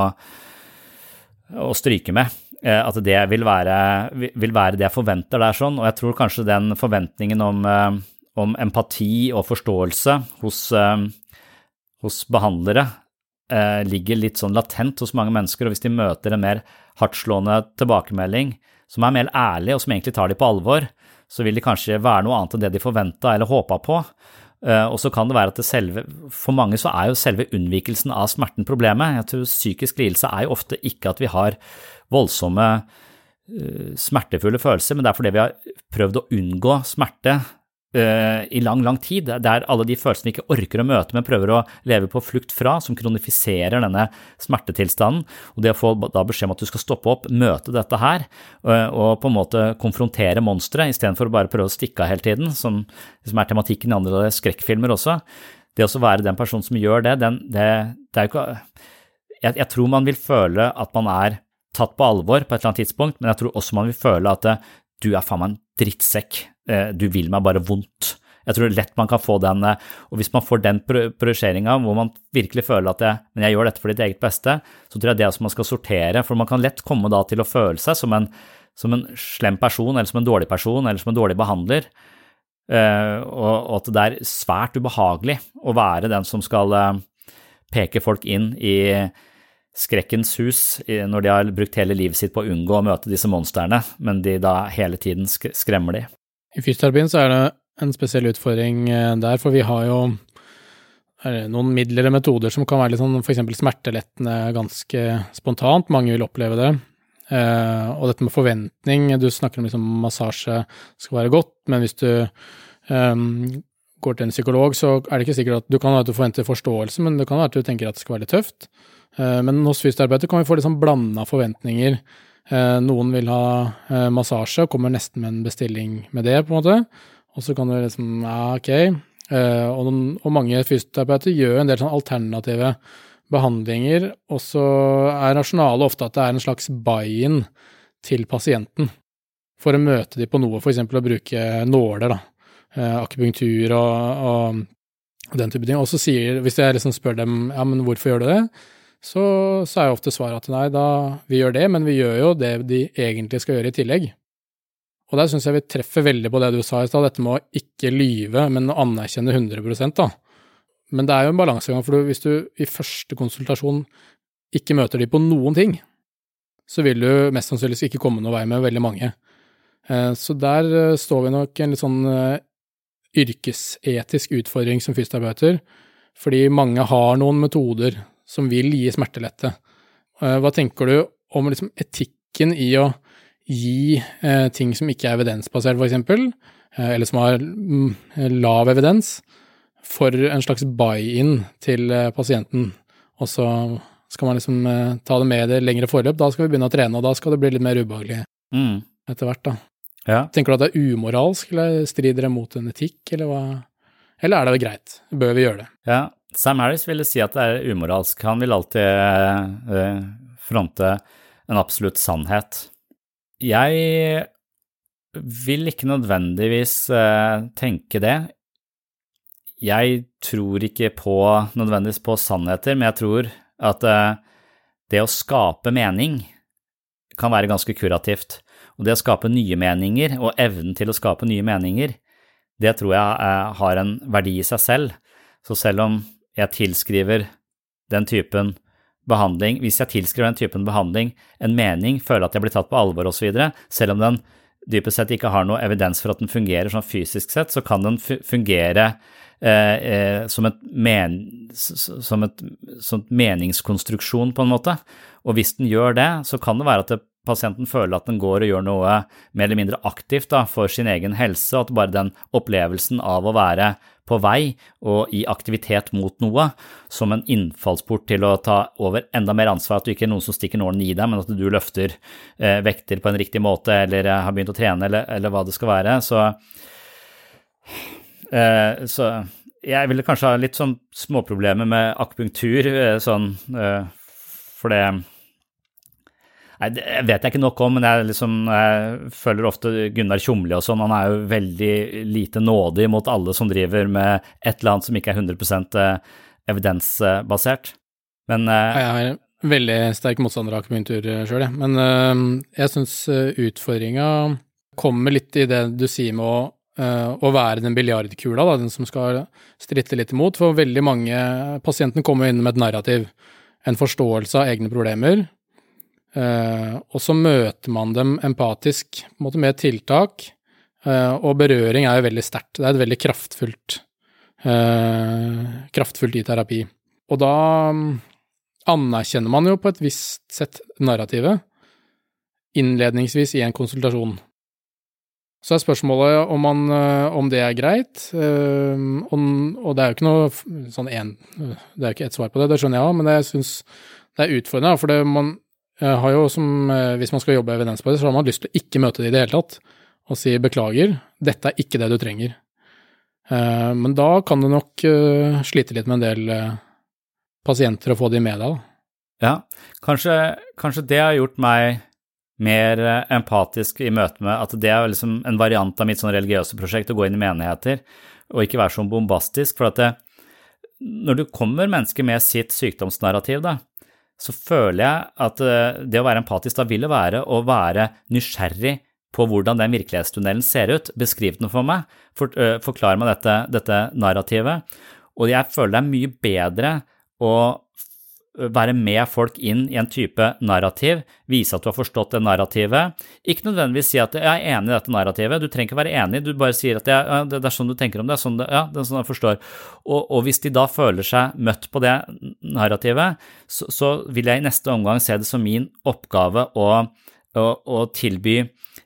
å stryke med, at det vil være, vil være det jeg forventer der sånn, og jeg tror kanskje den forventningen om, om empati og forståelse hos, hos behandlere ligger litt sånn latent hos mange mennesker, og hvis de møter en mer hardtslående tilbakemelding, som er mer ærlig og som egentlig tar de på alvor, så vil det kanskje være noe annet enn det de forventet eller håpet på. Og så kan det være at det selve, for mange så er jo selve unnvikelsen av smerten problemet. Jeg tror psykisk lidelse er jo ofte ikke at vi har voldsomme smertefulle følelser, men det er fordi vi har prøvd å unngå smerte uh, i lang, lang tid. Det er alle de følelsene vi ikke orker å møte, men prøver å leve på flukt fra, som kronifiserer denne smertetilstanden. Og det å få da beskjed om at du skal stoppe opp, møte dette her, uh, og på en måte konfrontere monstre, i stedet for å bare prøve å stikke av hele tiden, som, som er tematikken i andre skrekkfilmer også. Det å være den personen som gjør det, den, det, det er jo ikke... Jeg, jeg tror man vil føle at man er tatt på alvor på et eller annet tidspunkt, men jeg tror også man vil føle at du er faen meg en drittsekk, du vil meg bare vondt. Jeg tror lett man kan få den, og hvis man får den projiseringen hvor man virkelig føler at jeg, men jeg gjør dette for ditt eget beste, så tror jeg det er det som man skal sortere, for man kan lett komme da til å føle seg som en, som en slem person, eller som en dårlig person, eller som en dårlig behandler, og, og at det er svært ubehagelig å være den som skal peke folk inn i skrekkens hus når de har brukt hele livet sitt på å unngå å møte disse monsterne, men de da hele tiden skremmer de. I fysioterapien så er det en spesiell utfordring der, for vi har jo noen midler og metoder som kan være litt sånn, for eksempel smertelettende ganske spontant, mange vil oppleve det, Uh, og dette med forventning, du snakker om liksom massasje skal være godt, men hvis du um, går til en psykolog, så er det ikke sikkert at du kan ha at du forventer forståelse, men det kan være at du tenker at det skal være litt tøft. Uh, men hos fysioterapeuter kan vi få litt sånn blandet forventninger. Uh, noen vil ha uh, massasje og kommer nesten med en bestilling med det, på en måte. Og så kan du liksom, ja, ok. Uh, og, noen, og mange fysioterapeuter gjør en del sånn alternative behandlinger, og så er rasjonalet ofte at det er en slags buy-in til pasienten for å møte de på noe, for eksempel å bruke nåler, da, eh, akupunktur og, og, og den type ting. Og så sier, hvis jeg liksom spør dem, ja, men hvorfor gjør du det? Så, så er jo ofte svaret at nei, da, vi gjør det, men vi gjør jo det de egentlig skal gjøre i tillegg. Og der synes jeg vi treffer veldig på det du sa i stedet, dette med å ikke lyve, men å anerkjenne hundre prosent da. Men det er jo en balansegang, for hvis du i første konsultasjon ikke møter de på noen ting, så vil du mest sannsynligvis ikke komme noen vei med veldig mange. Så der står vi nok en litt sånn yrkesetisk utfordring som fysioterapeuter, fordi mange har noen metoder som vil gi smertelette. Hva tenker du om liksom etikken i å gi ting som ikke er evidensbasert, for eksempel, eller som har lav evidens, for en slags buy-in til pasienten, og så skal man liksom ta det med i det lengre forløp, da skal vi begynne å trene, og da skal det bli litt mer ubehagelig mm. etter hvert da. Ja. Tenker du at det er umoralsk, eller strider det mot en etikk, eller hva? Eller er det greit? Bør vi gjøre det? Ja, Sam Harris ville si at det er umoralsk. Han vil alltid uh, fronte en absolutt sannhet. Jeg vil ikke nødvendigvis uh, tenke det. Jeg tror ikke på, nødvendigvis på sannheter, men jeg tror at uh, det å skape mening kan være ganske kurativt. Og det å skape nye meninger, og evnen til å skape nye meninger, det tror jeg uh, har en verdi i seg selv. Så selv om jeg tilskriver den typen behandling, hvis jeg tilskriver den typen behandling en mening, føler at jeg blir tatt på alvor og så videre, selv om den dypest sett ikke har noe evidens for at den fungerer sånn fysisk sett, så kan den fungere Eh, eh, som et, men, som et sånt meningskonstruksjon på en måte, og hvis den gjør det, så kan det være at det, pasienten føler at den går og gjør noe mer eller mindre aktivt da, for sin egen helse, og at bare den opplevelsen av å være på vei og i aktivitet mot noe, som en innfallsport til å ta over enda mer ansvar, at du ikke er noen som stikker nålen i deg, men at du løfter eh, vekter på en riktig måte, eller eh, har begynt å trene, eller, eller hva det skal være, så Uh, så jeg ville kanskje ha litt sånn småproblemer med akupunktur, uh, sånn, uh, for det, nei, det vet jeg ikke nok om, men jeg, liksom, jeg føler ofte Gunnar Tjomli og sånn, han er jo veldig lite nådig mot alle som driver med et eller annet som ikke er hundre prosent uh, evidensbasert. Men uh, jeg er veldig sterk motstander av akupunktur selv, ja. Men uh, jeg synes utfordringen kommer litt i det du sier med å Uh, å være den biljardkula, da, den som skal stritte litt imot, for veldig mange pasienten kommer inn med et narrativ, en forståelse av egne problemer, uh, og så møter man dem empatisk på en måte med tiltak, uh, og berøring er jo veldig sterkt, det er et veldig kraftfullt, uh, kraftfullt i terapi. Og da anerkjenner man jo på et visst sett narrativet, innledningsvis i en konsultasjon. Så er spørsmålet om, man, om det er greit, og det er jo ikke noe sånn en, det er jo ikke et svar på det, det skjønner jeg også, men jeg synes det er utfordrende, for det man har jo som, hvis man skal jobbe evidensbasert, så har man lyst til å ikke møte det i det hele tatt, og si beklager, dette er ikke det du trenger. Men da kan du nok slite litt med en del pasienter og få de med deg. Ja, kanskje, kanskje det har gjort meg mer empatisk i møte med at det er liksom en variant av mitt sånn religiøse prosjekt å gå inn i menigheter og ikke være sånn bombastisk, for at det, når du kommer mennesker med sitt sykdomsnarrativ da, så føler jeg at det å være empatisk da vil det være å være nysgjerrig på hvordan den virkelighetstunnelen ser ut, beskriv den for meg, for, uh, forklar meg dette, dette narrativet, og jeg føler det er mye bedre å være med folk inn i en type narrativ, vise at du har forstått det narrativet, ikke nødvendigvis si at jeg er enig i dette narrativet, du trenger ikke være enig, du bare sier at jeg, ja, det er sånn du tenker om det, sånn det, ja, det er sånn jeg forstår, og, og hvis de da føler seg møtt på det narrativet, så, så vil jeg i neste omgang se det som min oppgave å å, å tilby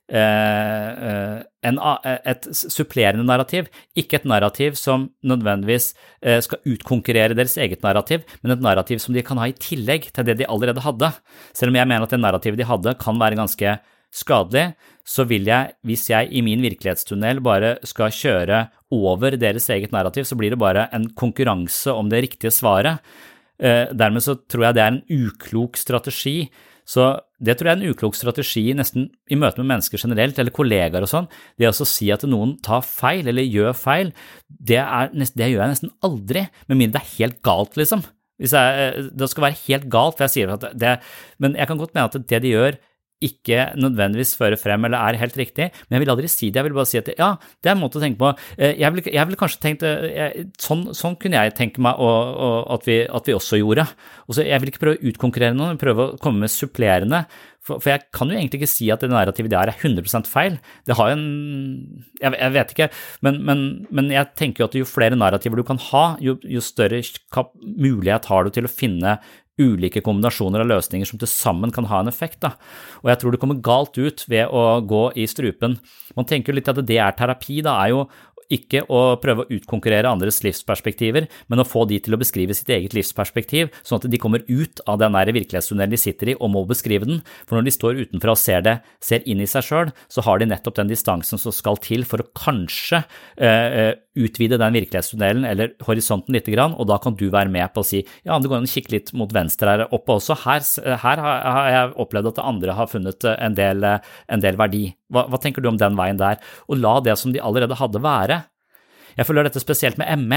eh, en, et supplerende narrativ, ikke et narrativ som nødvendigvis eh, skal utkonkurrere deres eget narrativ, men et narrativ som de kan ha i tillegg til det de allerede hadde. Selv om jeg mener at det narrativet de hadde kan være ganske skadelig, så vil jeg, hvis jeg i min virkelighetstunnel bare skal kjøre over deres eget narrativ, så blir det bare en konkurranse om det riktige svaret. Eh, dermed så tror jeg det er en uklok strategi. Så det tror jeg er en uklok strategi nesten i møte med mennesker generelt, eller kollegaer og sånn. Det å si at noen tar feil eller gjør feil, det, er nesten, det gjør jeg nesten aldri, med mindre det er helt galt, liksom. Hvis jeg, det skal være helt galt, for jeg sier at det, men jeg kan godt mene at det de gjør ikke nødvendigvis fører frem eller er helt riktig, men jeg vil aldri si det, jeg vil bare si at ja, det er en måte å tenke på. Jeg vil, jeg vil kanskje tenkt, jeg, sånn, sånn kunne jeg tenke meg og, og at, vi, at vi også gjorde. Og så jeg vil ikke prøve å utkonkurrere noen, men prøve å komme med supplerende, for, for jeg kan jo egentlig ikke si at det narrativet der er hundre prosent feil. Det har jo en, jeg, jeg vet ikke, men, men, men jeg tenker jo at jo flere narrativer du kan ha, jo, jo større mulighet har du til å finne ulike kombinasjoner av løsninger som til sammen kan ha en effekt da. Og jeg tror det kommer galt ut ved å gå i strupen. Man tenker jo litt at det er terapi da, er jo ikke å prøve å utkonkurrere andres livsperspektiver, men å få de til å beskrive sitt eget livsperspektiv, sånn at de kommer ut av den der virkelighetstunnelen de sitter i og må beskrive den, for når de står utenfor og ser det, ser inn i seg selv, så har de nettopp den distansen som skal til for å kanskje uh, utvide den virkelighetstunnelen eller horisonten litt grann, og da kan du være med på å si, ja, det går an å kikke litt mot venstre her oppe også, her, her har jeg opplevd at det andre har funnet en del, en del verdi. Hva, hva tenker du om den veien der? Og la det som de allerede hadde være. Jeg føler dette spesielt med M E,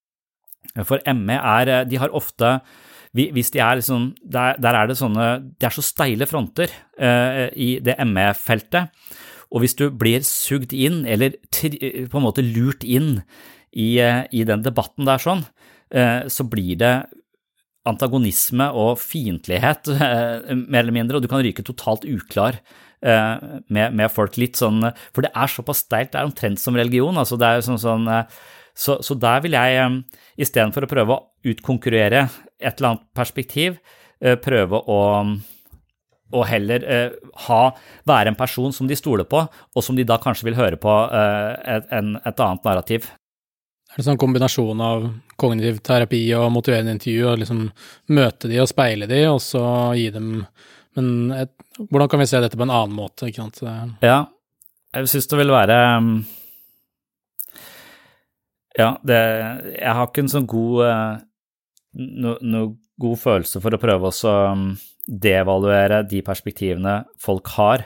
for M E er, de har ofte, hvis de er liksom, der, der er det sånne, det er så steile fronter uh, i det M E-feltet, og hvis du blir sugd inn, eller tri, på en måte lurt inn i, uh, i den debatten der sånn, uh, så blir det antagonisme og fiendtlighet, uh, mer eller mindre, og du kan ryke totalt uklar Med, med folk litt sånn, for det er såpass steilt, det er omtrent som religion, altså det er sånn sånn, så, så der vil jeg, i stedet for å prøve å utkonkurrere et eller annet perspektiv, prøve å, å heller ha, være en person som de stoler på, og som de da kanskje vil høre på et, en, et annet narrativ. Er det sånn kombinasjon av kognitiv terapi og motiverende intervju, og liksom møte de og speile de, og så gi dem. Men et, hvordan kan vi se dette på en annen måte, ikke sant? Ja, jeg synes det vil være, ja, det, jeg har ikke en sånn god, no, no god følelse for å prøve også å devaluere de perspektivene folk har.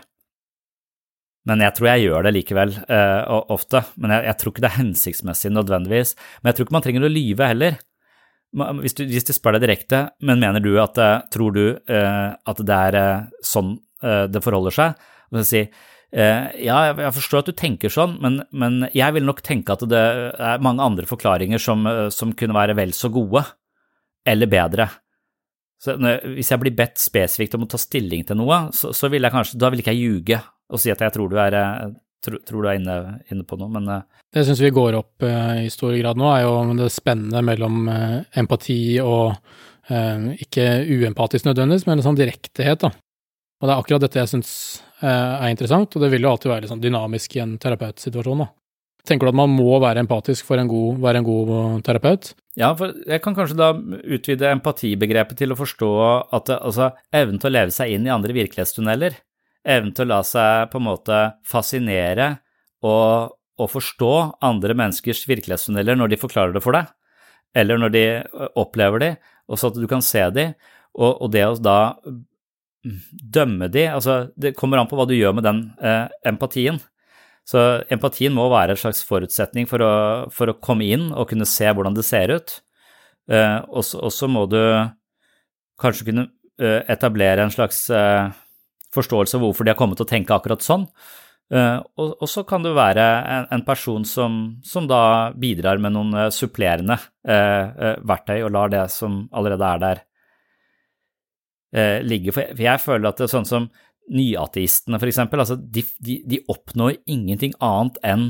Men jeg tror jeg gjør det likevel uh, ofte, men jeg, jeg tror ikke det er hensiktsmessig nødvendigvis. Men jeg tror ikke man trenger å lyve heller. Hvis du, hvis du spør deg direkte, men mener du at, tror du uh, at det er uh, sånn uh, det forholder seg? Og så si, uh, ja, jeg forstår at du tenker sånn, men, men jeg vil nok tenke at det er mange andre forklaringer som, uh, som kunne være vel så gode, eller bedre. Så når, hvis jeg blir bedt spesifikt om å ta stilling til noe, så, så vil jeg kanskje, da vil ikke jeg ljuge og si at jeg tror du er, tror, tror du er inne, inne på noe, men... Uh, Det synes vi går opp uh, i stor grad nå, er jo det spennende mellom uh, empati og uh, ikke uempatisk nødvendigvis, men sånn direktehet da. Og det er akkurat dette jeg synes uh, er interessant, og det vil jo alltid være litt sånn dynamisk i en terapeutsituasjon da. Tenker du at man må være empatisk for en god, være en god terapeut? Ja, for jeg kan kanskje da utvide empatibegrepet til å forstå at det, altså, evnen til å leve seg inn i andre virkelighetstunneler, evnen til å la seg på en måte fascinere og å forstå andre menneskers virkelighetstunneler når de forklarer det for deg, eller når de opplever det, og så at du kan se de, og, og det å da dømme de, altså det kommer an på hva du gjør med den eh, empatien. Så empatien må være en slags forutsetning for å, for å komme inn og kunne se hvordan det ser ut, eh, og så må du kanskje kunne eh, etablere en slags eh, forståelse av hvorfor de har kommet til å tenke akkurat sånn, Uh, og, og så kan du være en, en person som, som da bidrar med noen uh, supplerende uh, uh, verktøy og lar det som allerede er der uh, ligge. For jeg, for jeg føler at det er sånn som nyateistene for eksempel, altså de, de, de oppnår ingenting annet enn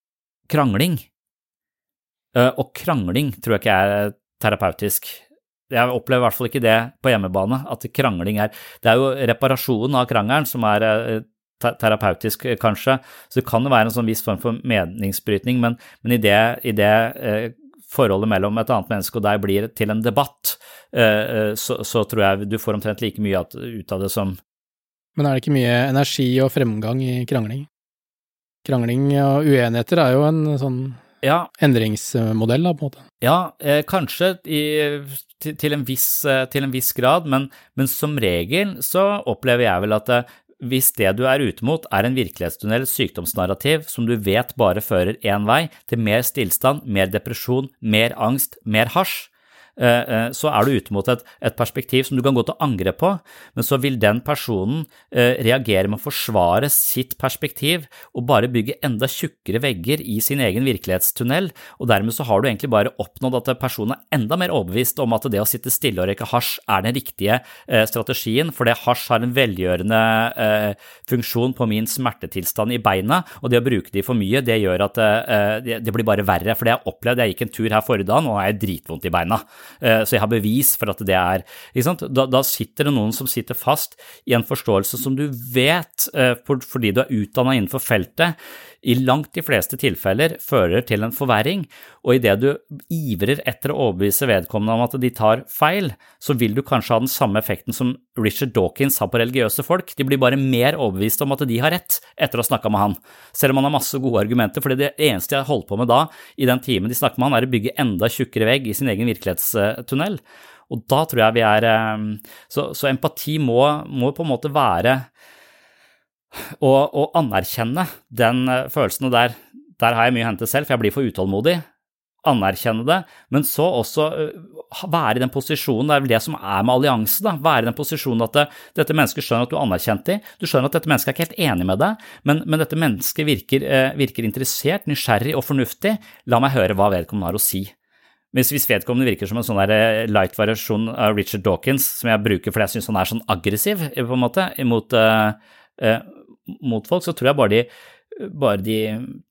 krangling. Uh, og krangling tror jeg ikke er terapeutisk. jeg opplever I hvert fall ikke det på hjemmebane, at krangling er, det er jo reparasjonen av krangelen som er terapeutisk kanskje, så det kan jo være en sånn viss form for meningsbrytning, men, men I det, I det eh, forholdet mellom et annet menneske og deg blir til en debatt, eh, så, så tror jeg du får omtrent like mye ut av det som... Men er det ikke mye energi og fremgang I krangling? Krangling og uenigheter er jo en sånn ja. Endringsmodell da, på en måte. Ja, eh, kanskje I, til, til, en viss, til en viss grad, men, men som regel så opplever jeg vel at det, hvis det du er ute mot er en virkelighetstunnel sykdomsnarrativ som du vet bare fører en vei til mer stillstand, mer depresjon, mer angst, mer hasj, så er du ute mot et, et perspektiv som du kan gå til å angre på, men så vil den personen eh, reagere med å forsvare sitt perspektiv og bare bygge enda tjukkere vegger I sin egen virkelighetstunnel, og dermed så har du egentlig bare oppnådd at personen er enda mer overbevist om at det å sitte stille og røyke hasj er den riktige eh, strategien, for det hasj har en velgjørende eh, funksjon på min smertetilstand I beina, og det å bruke de for mye, det gjør at eh, det, det blir bare verre, for det jeg opplevde, jeg gikk en tur her forrige dag, og jeg er dritvondt I beina. Så jeg har bevis for at det er, ikke sant? Da, da sitter det noen som sitter fast I en forståelse som du vet, for, fordi du er utdannet innenfor feltet, I langt de fleste tilfeller fører til en forverring, og I det du ivrer etter å overbevise vedkommende om at de tar feil, så vil du kanskje ha den samme effekten som Richard Dawkins har på religiøse folk. De blir bare mer overbevist om at de har rett etter å ha snakket med han, selv om han har masse gode argumenter, fordi det eneste jeg holdt på med da, I den timen de snakker med han, er å bygge enda tjukkere vegg I sin egen virkelighetstunnel, og da tror jeg vi er, så, så empati må, må på en måte være å, å anerkjenne den følelsen, og der, der har jeg mye å hente selv, for jeg blir for utålmodig, anerkjenne det, men så også være I den posisjonen, det er vel det som er med allianse da, være I den posisjonen at det, dette mennesket skjønner at du anerkjent det, du skjønner at dette mennesket er ikke helt enig med deg, men, men dette mennesket virker, virker interessert, nysgjerrig og fornuftig, la meg høre hva vedkommende har å si. Hvis, hvis vedkommende virker som en sånn der light variasjon av Richard Dawkins, som jeg bruker fordi jeg synes han er sånn aggressiv, på en måte, imot, uh, uh, mot folk, så tror jeg bare de, bare de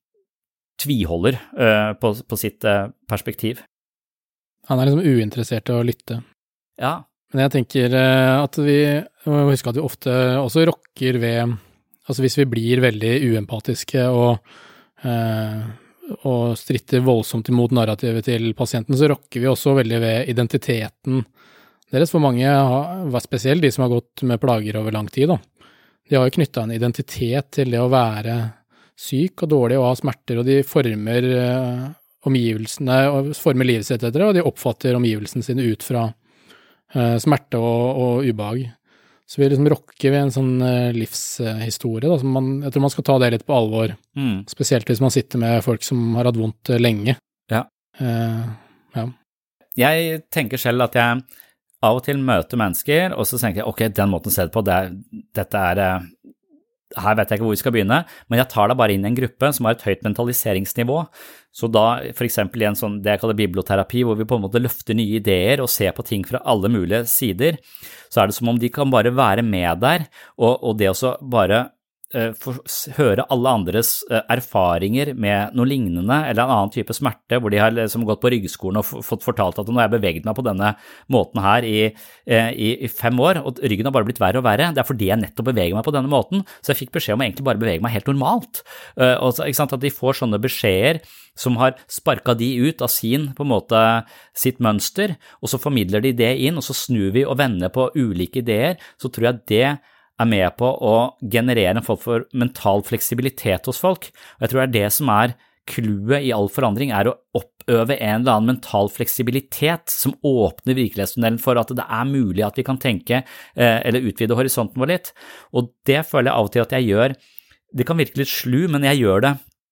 tviholder uh, på, på sitt uh, perspektiv. Han er liksom uinteressert I å lytte. Ja. Men jeg tenker uh, at vi, må huske at vi ofte også rokker ved, altså hvis vi blir veldig uempatiske og uh, og stritter voldsomt imot narrativet til pasienten, så rokker vi også veldig ved identiteten deres. For mange, spesielt de som har gått med plager over lang tid, da. De har jo knyttet en identitet til det å være syk og dårlig og ha smerter, og de former uh, omgivelsene, og former livet sitt etter det, og de oppfatter omgivelsene sine ut fra uh, smerte og, og ubehag. Så vi liksom rokker ved en sånn uh, livshistorie, da, som man, jeg tror man skal ta det litt på alvor, mm. spesielt hvis man sitter med folk som har hatt vondt uh, lenge. Ja. Uh, ja. Jeg tenker selv at jeg av og til møter mennesker, og så tenker jeg, ok, den måten å se det på, det er, dette er, uh, her vet jeg ikke hvor vi skal begynne, men jeg tar da bare inn i en gruppe som har et høyt mentaliseringsnivå, så da for eksempel i en sånn, det jeg kaller biblioterapi, hvor vi på en måte løfter nye ideer og ser på ting fra alle mulige sider, så er det som om de kan bare være med der, og, og det også bare uh, for, høre alle andres uh, erfaringer med noe lignende, eller en annen type smerte, hvor de har liksom gått på ryggskolen og fått fortalt at nå har jeg beveget meg på denne måten her i, uh, i, i fem år, og ryggen har bare blitt verre og verre, det er fordi jeg nettopp beveger meg på denne måten, så jeg fikk beskjed om å egentlig bare bevege meg helt normalt, uh, og så, ikke sant, at de får sånne beskjeder som har sparket de ut av sin, på en måte, sitt mønster, og så formidler de det inn, og så snur vi og vender på ulike ideer, så tror jeg det er med på å generere en form for mental fleksibilitet hos folk, og jeg tror det er det som er clouet I all forandring, er å oppøve en eller annen mental fleksibilitet som åpner virkelighetstunnelen for at det er mulig at vi kan tenke eh, eller utvide horisonten vår litt, og det føler jeg av og til at jeg gjør, det kan virke litt slu, men jeg gjør det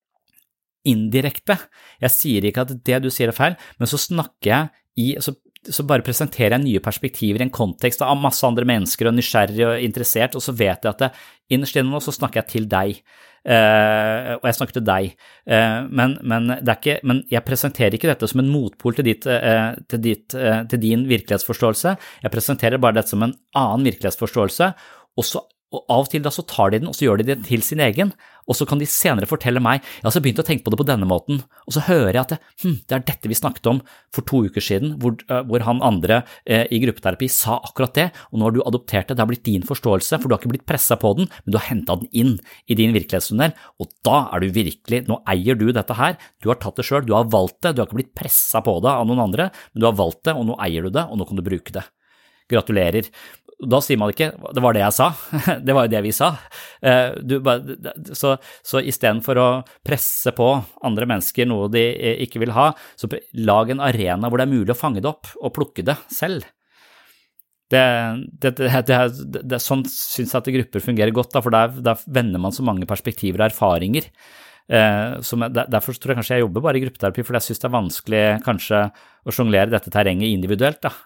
indirekte. Jeg sier ikke at det du sier er feil, men så snakker jeg I, så, så bare presenterer jeg nye perspektiver I en kontekst av masse andre mennesker og nysgjerrig og interessert, og så vet jeg at det, innerst inne nå så snakker jeg til deg, uh, og jeg snakker til deg, uh, men, men, det er ikke, men jeg presenterer ikke dette som en motpol til, ditt, uh, til, ditt, uh, til din virkelighetsforståelse, jeg presenterer bare dette som en annen virkelighetsforståelse, og så Og av og til da så tar de den, og så gjør de det til sin egen, og så kan de senere fortelle meg, jeg har så begynt å tenke på det på denne måten, og så hører jeg at det, hm, det er dette vi snakket om for to uker siden, hvor, uh, hvor han andre uh, i gruppeterapi sa akkurat det, og nå har du adoptert det, det har blitt din forståelse, for du har ikke blitt presset på den, men du har hentet den inn i din virkelighetstunnel, og da er du virkelig, nå eier du dette her, du har tatt det selv, du har valgt det, du har ikke blitt presset på det av noen andre, men du har valgt det, og nå eier du det, og nå kan du bruke det. Gratulerer. Da sier man ikke, det var det jeg sa, det var jo det vi sa. Du, så, så i stedet for å presse på andre mennesker noe de ikke vil ha, så lag en arena hvor det er mulig å fange det opp og plukke det selv. Det, det, det, det, det, det sånn synes jeg at grupper fungerer godt, da, for der, der vender man så mange perspektiver og erfaringer. Eh, som, derfor tror jeg kanskje jeg jobber bare i gruppeterapi, for jeg synes det er vanskelig kanskje å jonglere dette terrenget individuelt, da.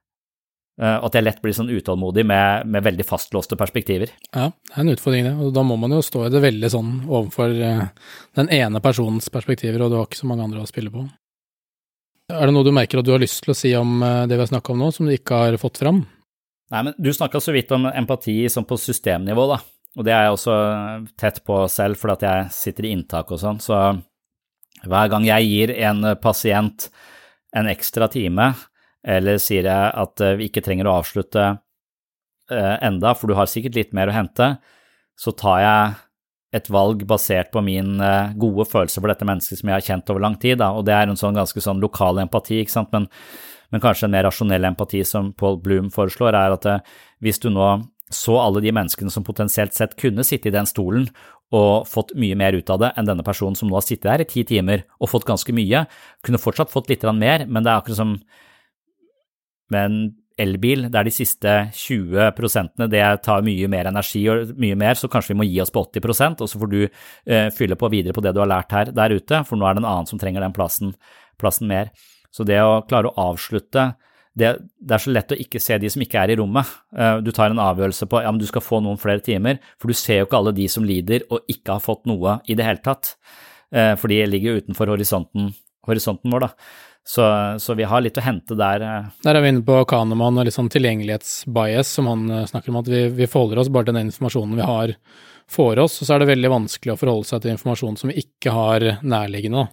Og at jeg lett blir sånn utålmodig med, med veldig fastlåste perspektiver. Ja, det er en utfordring det, og da må man jo stå i det veldig sånn overfor den ene personens perspektiver, og du har ikke så mange andre å spille på. Er det noe du merker at du har lyst til å si om det vi har snakket om nå, som du ikke har fått fram? Nei, men du snakket så vidt om empati sånn på systemnivå, da, og det er jeg også tett på selv, for at jeg sitter i inntak og sånn, så hver gang jeg gir en pasient en ekstra time, eller sier jeg at vi ikke trenger å avslutte enda, for du har sikkert litt mer å hente, så tar jeg et valg basert på min gode følelse for dette mennesket som jeg har kjent over lang tid, da. Og det er en sånn ganske sånn lokal empati, ikke sant, men, men kanskje en mer rasjonell empati som Paul Bloom foreslår, er at hvis du nå så alle de menneskene som potensielt sett kunne sitte i den stolen og fått mye mer ut av det enn denne personen som nå har sittet her i ti timer og fått ganske mye, kunne fortsatt fått litt mer, men det er akkurat som med en elbil, der de siste tjue prosentene, det tar mye mer energi og mye mer, så kanskje vi må gi oss på åtti prosent, og så får du eh, fylle på videre på det du har lært her der ute, for nå er det en annen som trenger den plassen, plassen mer. Så det å klare å avslutte, det, det er så lett å ikke se de som ikke er i rommet. Eh, du tar en avgjørelse på, ja, men du skal få noen flere timer, for du ser jo ikke alle de som lider og ikke har fått noe i det hele tatt, eh, for de ligger jo utenfor horisonten, horisonten vår da. Så, så vi har litt å hente der. Der er vi inne på Kahneman og litt sånn tilgjengelighetsbias, som han snakker om, at vi, vi forholder oss bare til den informasjonen vi har for oss, og så er det veldig vanskelig å forholde seg til informasjon som vi ikke har nærliggende.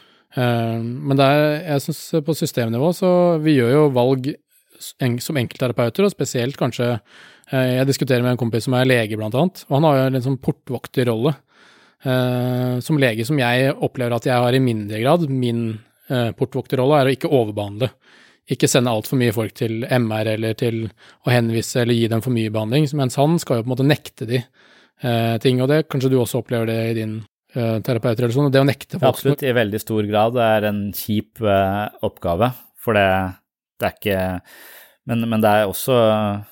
Men det er, jeg synes på systemnivå, så vi gjør jo valg som enkeltterapeuter, og spesielt kanskje, jeg diskuterer med en kompis som er lege blant annet, og han har jo en sånn portvokterrolle. Som lege som jeg opplever at jeg har i mindre grad, min portvokterrolle er å ikke overbehandle, ikke sende alt for mye folk til M R eller til å henvise eller gi dem for mye behandling, mens han skal jo på en måte nekte de eh, ting, og det kanskje du også opplever det i din eh, terapeutrelasjon, og det å nekte folk. Absolutt, i veldig stor grad. Det er en kjip eh, oppgave, for det, det er ikke, men, men det er også,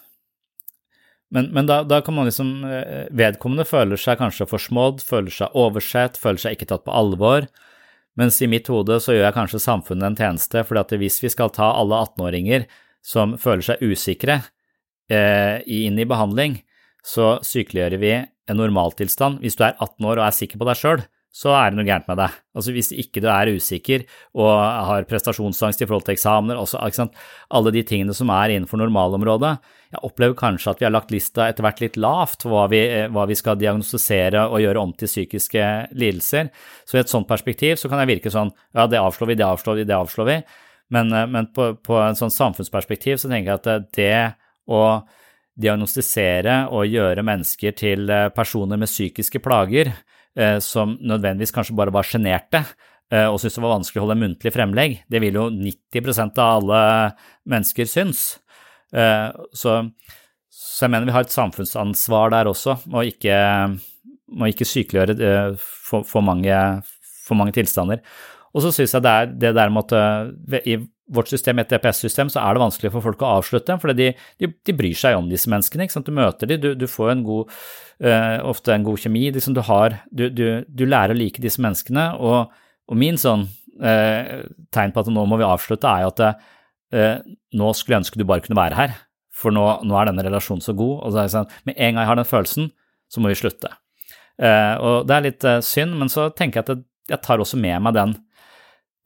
men, men da, da kan man liksom, vedkommende føler seg kanskje forsmådd, føler seg oversett, føler seg ikke tatt på alvor. Mens i mitt hode så gjør jeg kanskje samfunnet en tjeneste, fordi at hvis vi skal ta alle atten-åringer som føler seg usikre eh, inn i behandling, så sykeliggjør vi en normaltilstand. Hvis du er atten år og er sikker på deg selv, så er det noe gærent med deg. Altså hvis ikke du er usikker og har prestasjonsangst i forhold til eksamener, også, ikke sant? Alle de tingene som er innenfor normalområdet, jeg opplever kanskje at vi har lagt lista etter hvert litt lavt for hva vi, hva vi skal diagnostisere og gjøre om til psykiske lidelser. Så i et sånt perspektiv så kan jeg virke sånn, ja det avslår vi, det avslår vi, det avslår vi, men, men på, på en sånn samfunnsperspektiv så tenker jeg at det å diagnostisere og gjøre mennesker til personer med psykiske plager, som nødvendigvis kanskje bare var generte, og synes det var vanskelig å holde en muntlig fremlegg, det vil jo nitti prosent av alle mennesker synes. Så, så jeg mener vi har et samfunnsansvar der også, og ikke, må ikke sykeliggjøre for, for, mange, for mange tilstander. Og så synes jeg det er det der med at i vårt system, et D P S-system, så er det vanskelig for folk å avslutte, for de, de, de bryr seg om disse menneskene, ikke sant? Du møter dem, du, du får en god, uh, ofte en god kjemi, liksom du, har, du, du, du lærer å like disse menneskene, og, og min sånn uh, tegn på at nå må vi avslutte er jo at uh, nå skulle jeg ønske du bare kunne være her, for nå, nå er denne relasjonen så god, og så er det sånn, med en gang jeg har den følelsen, så må vi slutte. Uh, og det er litt uh, synd, men så tenker jeg at det, jeg tar også med meg den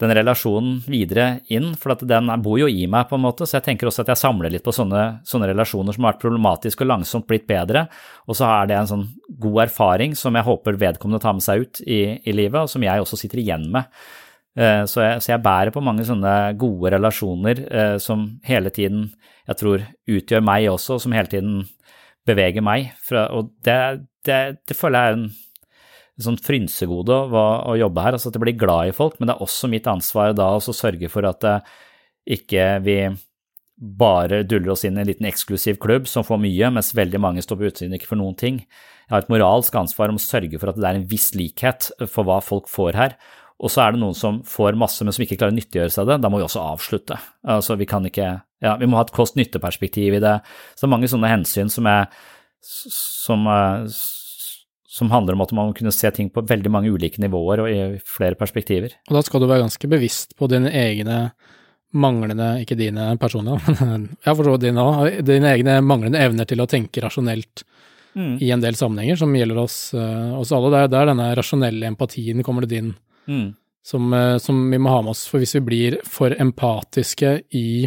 den relasjonen videre inn, for at den bor jo i meg på en måte, så jeg tenker også at jeg samler litt på sånne, sånne relasjoner som har vært problematiske og langsomt blitt bedre, og så er det en sånn god erfaring som jeg håper vedkommende tar med seg ut i, i livet, og som jeg også sitter igjen med. Så jeg, så jeg bærer på mange sånne gode relasjoner som hele tiden, jeg tror, utgjør meg også, som hele tiden beveger meg, fra, og det, det, det føler jeg er en sånn frynsegode å, å jobbe her, altså at jeg blir glad i folk, men det er også mitt ansvar da å sørge for at ikke vi bare duller oss inn i en liten eksklusiv klubb som får mye, mens veldig mange står på utsiden ikke for noen ting. Jeg har et moralsk ansvar om å sørge for at det er en viss likhet for hva folk får her, og så er det noen som får masse, men som ikke klarer å nyttiggjøre seg det, da må vi også avslutte. Altså vi kan ikke, ja, vi må ha et kost-nytte-perspektiv i det, så det er mange sånne hensyn som er, som, som handler om at man må kunne se ting på veldig mange ulike nivåer og i flere perspektiver. Og da skal du være ganske bevisst på dine egne manglende, ikke dine personlige, men jeg forstår dine også, dine egne manglende evner til å tenke rasjonelt mm. i en del sammenhenger som gjelder oss, oss alle. Det er der denne rasjonelle empatien kommer det inn. Mm. Som, som vi må ha med oss, for hvis vi blir for empatiske i,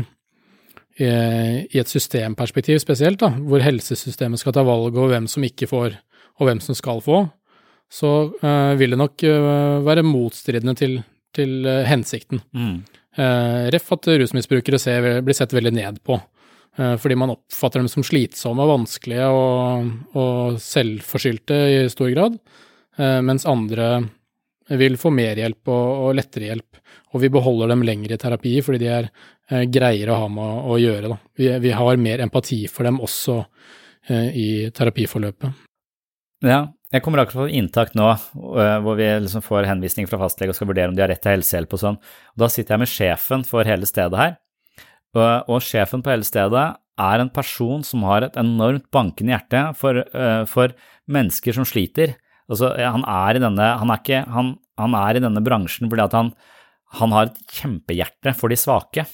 i, i et systemperspektiv spesielt, da, hvor helsesystemet skal ta valg over hvem som ikke får, og hvem som skal få, så uh, vil det nok uh, være motstridende til, til uh, hensikten. Mm. Uh, ref at rusmisbrukere ser, blir sett veldig ned på, uh, fordi man oppfatter dem som slitsomme, vanskelige og, og selvforskyldte i stor grad, uh, mens andre vil få mer hjelp og, og lettere hjelp, og vi beholder dem lenger i terapi fordi de er eh, greiere å ha med å, å gjøre. Da. Vi, vi har mer empati for dem også eh, i terapiforløpet. Ja, jeg kommer akkurat på inntakt nå, hvor vi liksom får henvisning fra fastlege og skal vurdere om de har rett til helsehjelp og sånn. Da sitter jeg med sjefen for hele stedet her, og, og sjefen på hele stedet er en person som har et enormt bankende hjerte for, uh, for mennesker som sliter. Altså, han er i denne, han er ikke, han, han er i denne bransjen fordi at han, han har et kjempehjerte for de svake,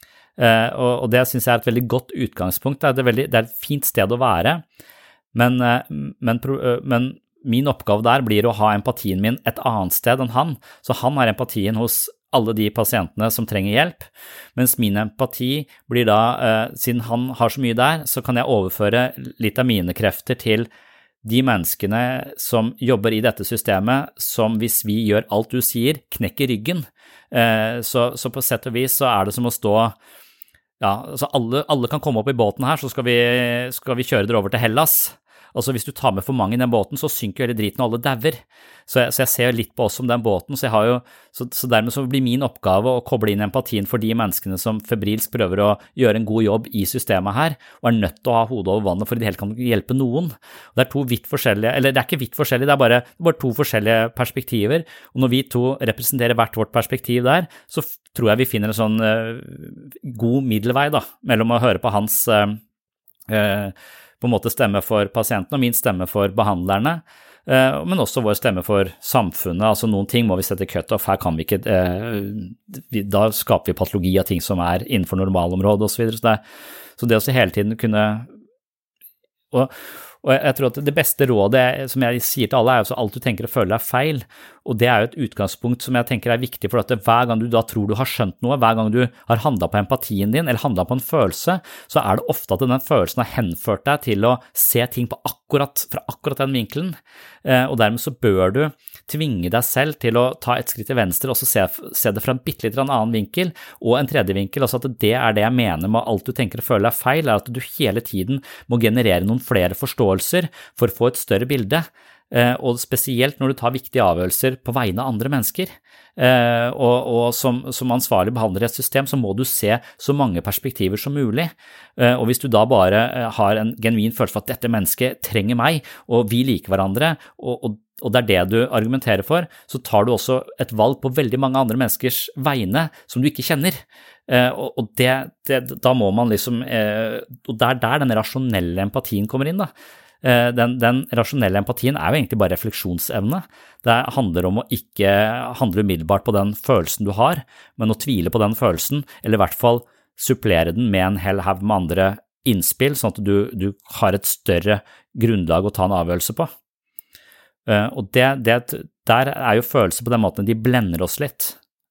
eh, og, og det synes jeg er et veldig godt utgangspunkt. Det er, et veldig, det er et fint sted å være, men, men, men min oppgave der blir å ha empatien min et annet sted enn han, så han har empatien hos alle de pasientene som trenger hjelp, mens min empati blir da, eh, siden han har så mye der, så kan jeg overføre litt av mine krefter til de menneskene som jobber i dette systemet, som hvis vi gjør alt du sier, knekker ryggen. Eh, så, så på sett og vis så er det som å stå, ja, altså alle, alle kan komme opp i båten her, så skal vi, skal vi kjøre dere over til Hellas. Altså hvis du tar med for mange i den båten, så synker hele driten og alle dever. Så jeg, så jeg ser litt på oss som den båten, så, jeg har jo, så, så dermed så blir min oppgave å koble inn empatien for de menneskene som febrilsk prøver å gjøre en god jobb i systemet her, og er nødt til å ha hodet over vannet for de helt kan hjelpe noen. Og det er to vidt forskjellige, eller det er ikke vidt forskjellige, det er bare, det er bare to forskjellige perspektiver, og når vi to representerer hvert vårt perspektiv der, så tror jeg vi finner en sånn uh, god middelvei da, mellom å høre på hans uh, uh, på en måte stemme for pasienten, og min stemme for behandlerne, men også vår stemme for samfunnet. Altså noen ting må vi sette cut off, her kan vi ikke, da skaper vi patologi av ting som er innenfor normalområdet og så videre. Så det, så det også hele tiden kunne, og, og jeg tror at det beste rådet som jeg sier til alle er jo alt du tenker og føler er feil, og det er jo et utgangspunkt som jeg tenker er viktig, for at hver gang du da tror du har skjønt noe, hver gang du har handlet på empatien din, eller handlet på en følelse, så er det ofte at den følelsen har henført deg til å se ting på akkurat, fra akkurat den vinkelen, og dermed så bør du tvinge deg selv til å ta et skritt til venstre, og så se, se det fra en bitte litt annen vinkel, og en tredje vinkel, altså at det er det jeg mener med alt du tenker og føler er feil, er at du hele tiden må generere noen flere forståelser for å få et større bilde, og spesielt når du tar viktige avgjørelser på vegne av andre mennesker, og, og som, som ansvarlig behandler i et system, så må du se så mange perspektiver som mulig, og hvis du da bare har en genuin følelse for at dette mennesket trenger meg, og vi liker hverandre, og, og og det er det du argumenterer for, så tar du også et valg på veldig mange andre menneskers vegne som du ikke kjenner, og det, det, da må man liksom, og det er der den rasjonelle empatien kommer inn da. Den, den rasjonelle empatien er jo egentlig bare refleksjonsevne. Det handler om å ikke handle umiddelbart på den følelsen du har, men å tvile på den følelsen, eller i hvert fall supplere den med en hel haug med andre innspill, sånn at du, du har et større grunnlag å ta en avgjørelse på. Uh, og det, det, der er jo følelser på den måten, de blender oss litt.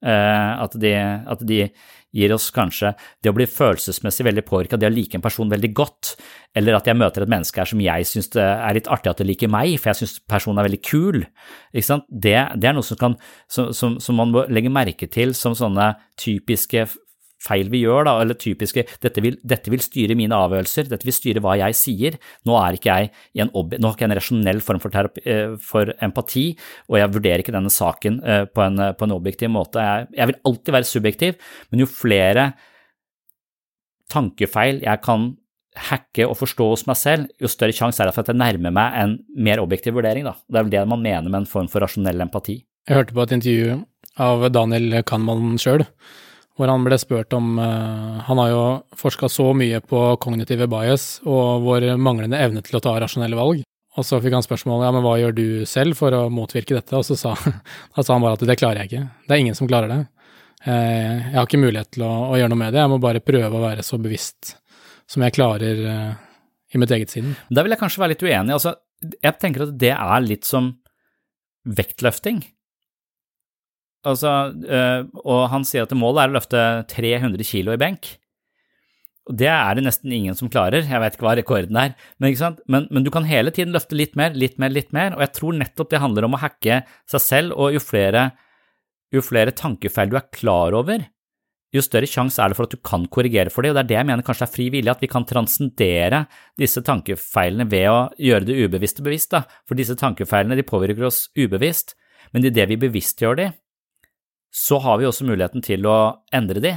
Uh, at, de, at de gir oss kanskje det å bli følelsesmessig veldig påvirket, det å like en person veldig godt, eller at jeg møter et menneske her som jeg synes det er litt artig at det liker meg, for jeg synes personen er veldig kul, ikke sant? Det, det er noe som, kan, som, som, som man må legge merke til som sånne typiske feil vi gjør da, eller typiske, dette vil, dette vil styre mine avgjørelser, dette vil styre hva jeg sier, nå er ikke jeg i en, ob- nå har ikke jeg en rasjonell form for, terapi, for empati, og jeg vurderer ikke denne saken på en, på en objektiv måte, jeg, jeg vil alltid være subjektiv, men jo flere tankefeil jeg kan hacke og forstå hos meg selv, jo større sjanse er det for at jeg nærmer meg en mer objektiv vurdering da, det er vel det man mener med en form for rasjonell empati. Jeg hørte på et intervju av Daniel Kahneman selv, hvor han ble spurt om, uh, han har jo forsket så mye på kognitive bias og vår manglende evne til å ta rasjonelle valg, og så fikk han spørsmålet, ja, men hva gjør du selv for å motvirke dette? Og så sa, da sa han bare at det klarer jeg ikke, det er ingen som klarer det. Uh, jeg har ikke mulighet til å, å gjøre noe med det, jeg må bare prøve å være så bevisst som jeg klarer uh, i mitt eget sinn. Da vil jeg kanskje være litt uenig, altså, jeg tenker at det er litt som vektløfting. Altså, øh, og han sier at målet er å løfte tre hundre kilo i benk, og det er det nesten ingen som klarer, jeg vet ikke hva rekorden er, men, ikke sant? Men, men du kan hele tiden løfte litt mer, litt mer, litt mer, og jeg tror nettopp det handler om å hacke seg selv, og jo flere, jo flere tankefeil du er klar over, jo større sjanse er det for at du kan korrigere for det, og det er det jeg mener kanskje er fri vilje, at vi kan transcendere disse tankefeilene ved å gjøre det ubevisste bevisst, da. For disse tankefeilene de påvirker oss ubevisst, men i det vi bevisstgjør de, så har vi også muligheten til å endre de.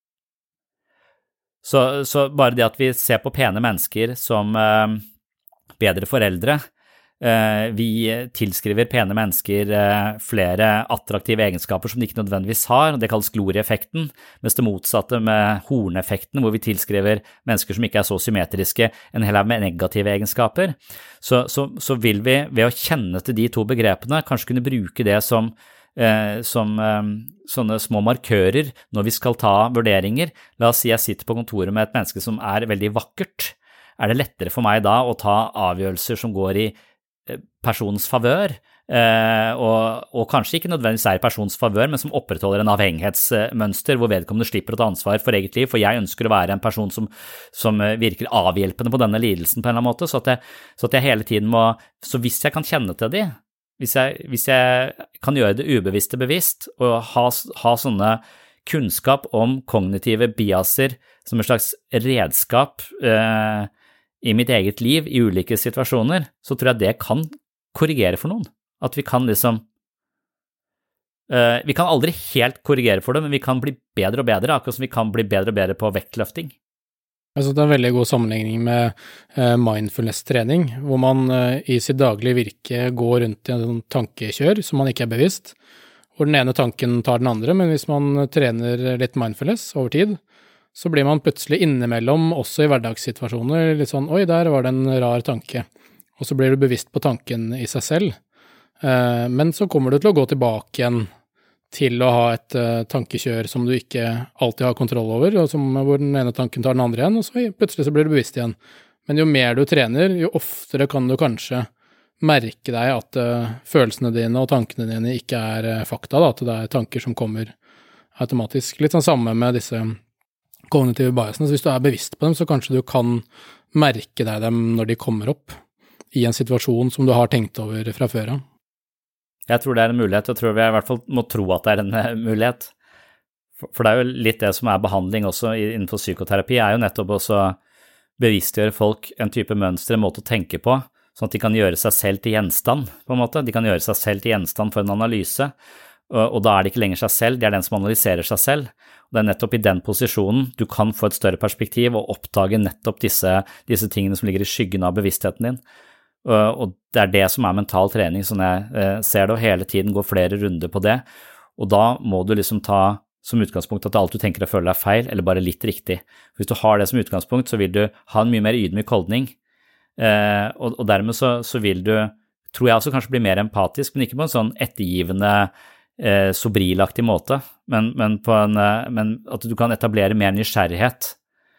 Så, så bare det at vi ser på pene mennesker som eh, bedre foreldre, eh, vi tilskriver pene mennesker eh, flere attraktive egenskaper som de ikke nødvendigvis har, det kalles glorieeffekten, mens det motsatte med horneffekten, hvor vi tilskriver mennesker som ikke er så symmetriske en hel haug med negative egenskaper, så, så, så vil vi ved å kjenne til de to begrepene kanskje kunne bruke det som Eh, som eh, sånne små markører når vi skal ta vurderinger. La oss si jeg sitter på kontoret med et menneske som er veldig vakkert. Er det lettere for meg da å ta avgjørelser som går i eh, personens favør, eh, og, og kanskje ikke nødvendigvis er i personens favør, men som opprettholder en avhengighetsmønster hvor vedkommende slipper å ta ansvar for eget liv, for jeg ønsker å være en person som, som virker avhjelpende på denne lidelsen på en eller annen måte, så at, jeg, så at jeg hele tiden må, så hvis jeg kan kjenne til de, Hvis jeg, hvis jeg kan gjøre det ubevisste bevisst, og ha, ha sånne kunnskap om kognitive biaser som en slags redskap eh, i mitt eget liv i ulike situasjoner, så tror jeg det kan korrigere for noen. At vi kan liksom, eh, vi kan aldri helt korrigere for det, men vi kan bli bedre og bedre, akkurat som vi kan bli bedre og bedre på vektløfting. Altså det er en veldig god sammenligning med eh, mindfulness-trening, hvor man eh, i sitt daglige virke går rundt i en tankekjør som man ikke er bevisst, hvor den ene tanken tar den andre, men hvis man trener litt mindfulness over tid, så blir man plutselig innimellom, også i hverdagssituasjoner, litt sånn, oi, der var det en rar tanke, og så blir du bevisst på tanken i seg selv, eh, men så kommer du til å gå tilbake igjen til å ha et uh, tankekjør som du ikke alltid har kontroll over, og som, hvor den ene tanken tar den andre igjen, og så plutselig så blir du bevisst igjen. Men jo mer du trener, jo oftere kan du kanskje merke deg at uh, følelsene dine og tankene dine ikke er uh, fakta, da, at det er tanker som kommer automatisk. Litt sånn samme med disse kognitive biasene, så hvis du er bevisst på dem, så kanskje du kan merke deg dem når de kommer opp i en situasjon som du har tenkt over fra før av. Jeg tror det er en mulighet, jeg tror vi i hvert fall må tro at det er en mulighet. For det er jo litt det som er behandling også innenfor psykoterapi, er jo nettopp også bevisstgjøre folk en type mønster, en måte å tenke på, sånn at de kan gjøre seg selv til gjenstand, på en måte. De kan gjøre seg selv til gjenstand for en analyse, og, og da er det ikke lenger seg selv, det er den som analyserer seg selv. Og det er nettopp i den posisjonen du kan få et større perspektiv og oppdage nettopp disse, disse tingene som ligger i skyggen av bevisstheten din. Og det er det som er mental trening, sånn jeg ser det, og hele tiden går flere runder på det, og da må du liksom ta som utgangspunkt at alt du tenker og føler er feil, eller bare litt riktig. Hvis du har det som utgangspunkt, så vil du ha en mye mer ydmyk holdning, og, og dermed så, så vil du, tror jeg også kanskje bli mer empatisk, men ikke på en sånn ettergivende, eh, sobrilaktig måte, men, men, på en, men at du kan etablere mer nysgjerrighet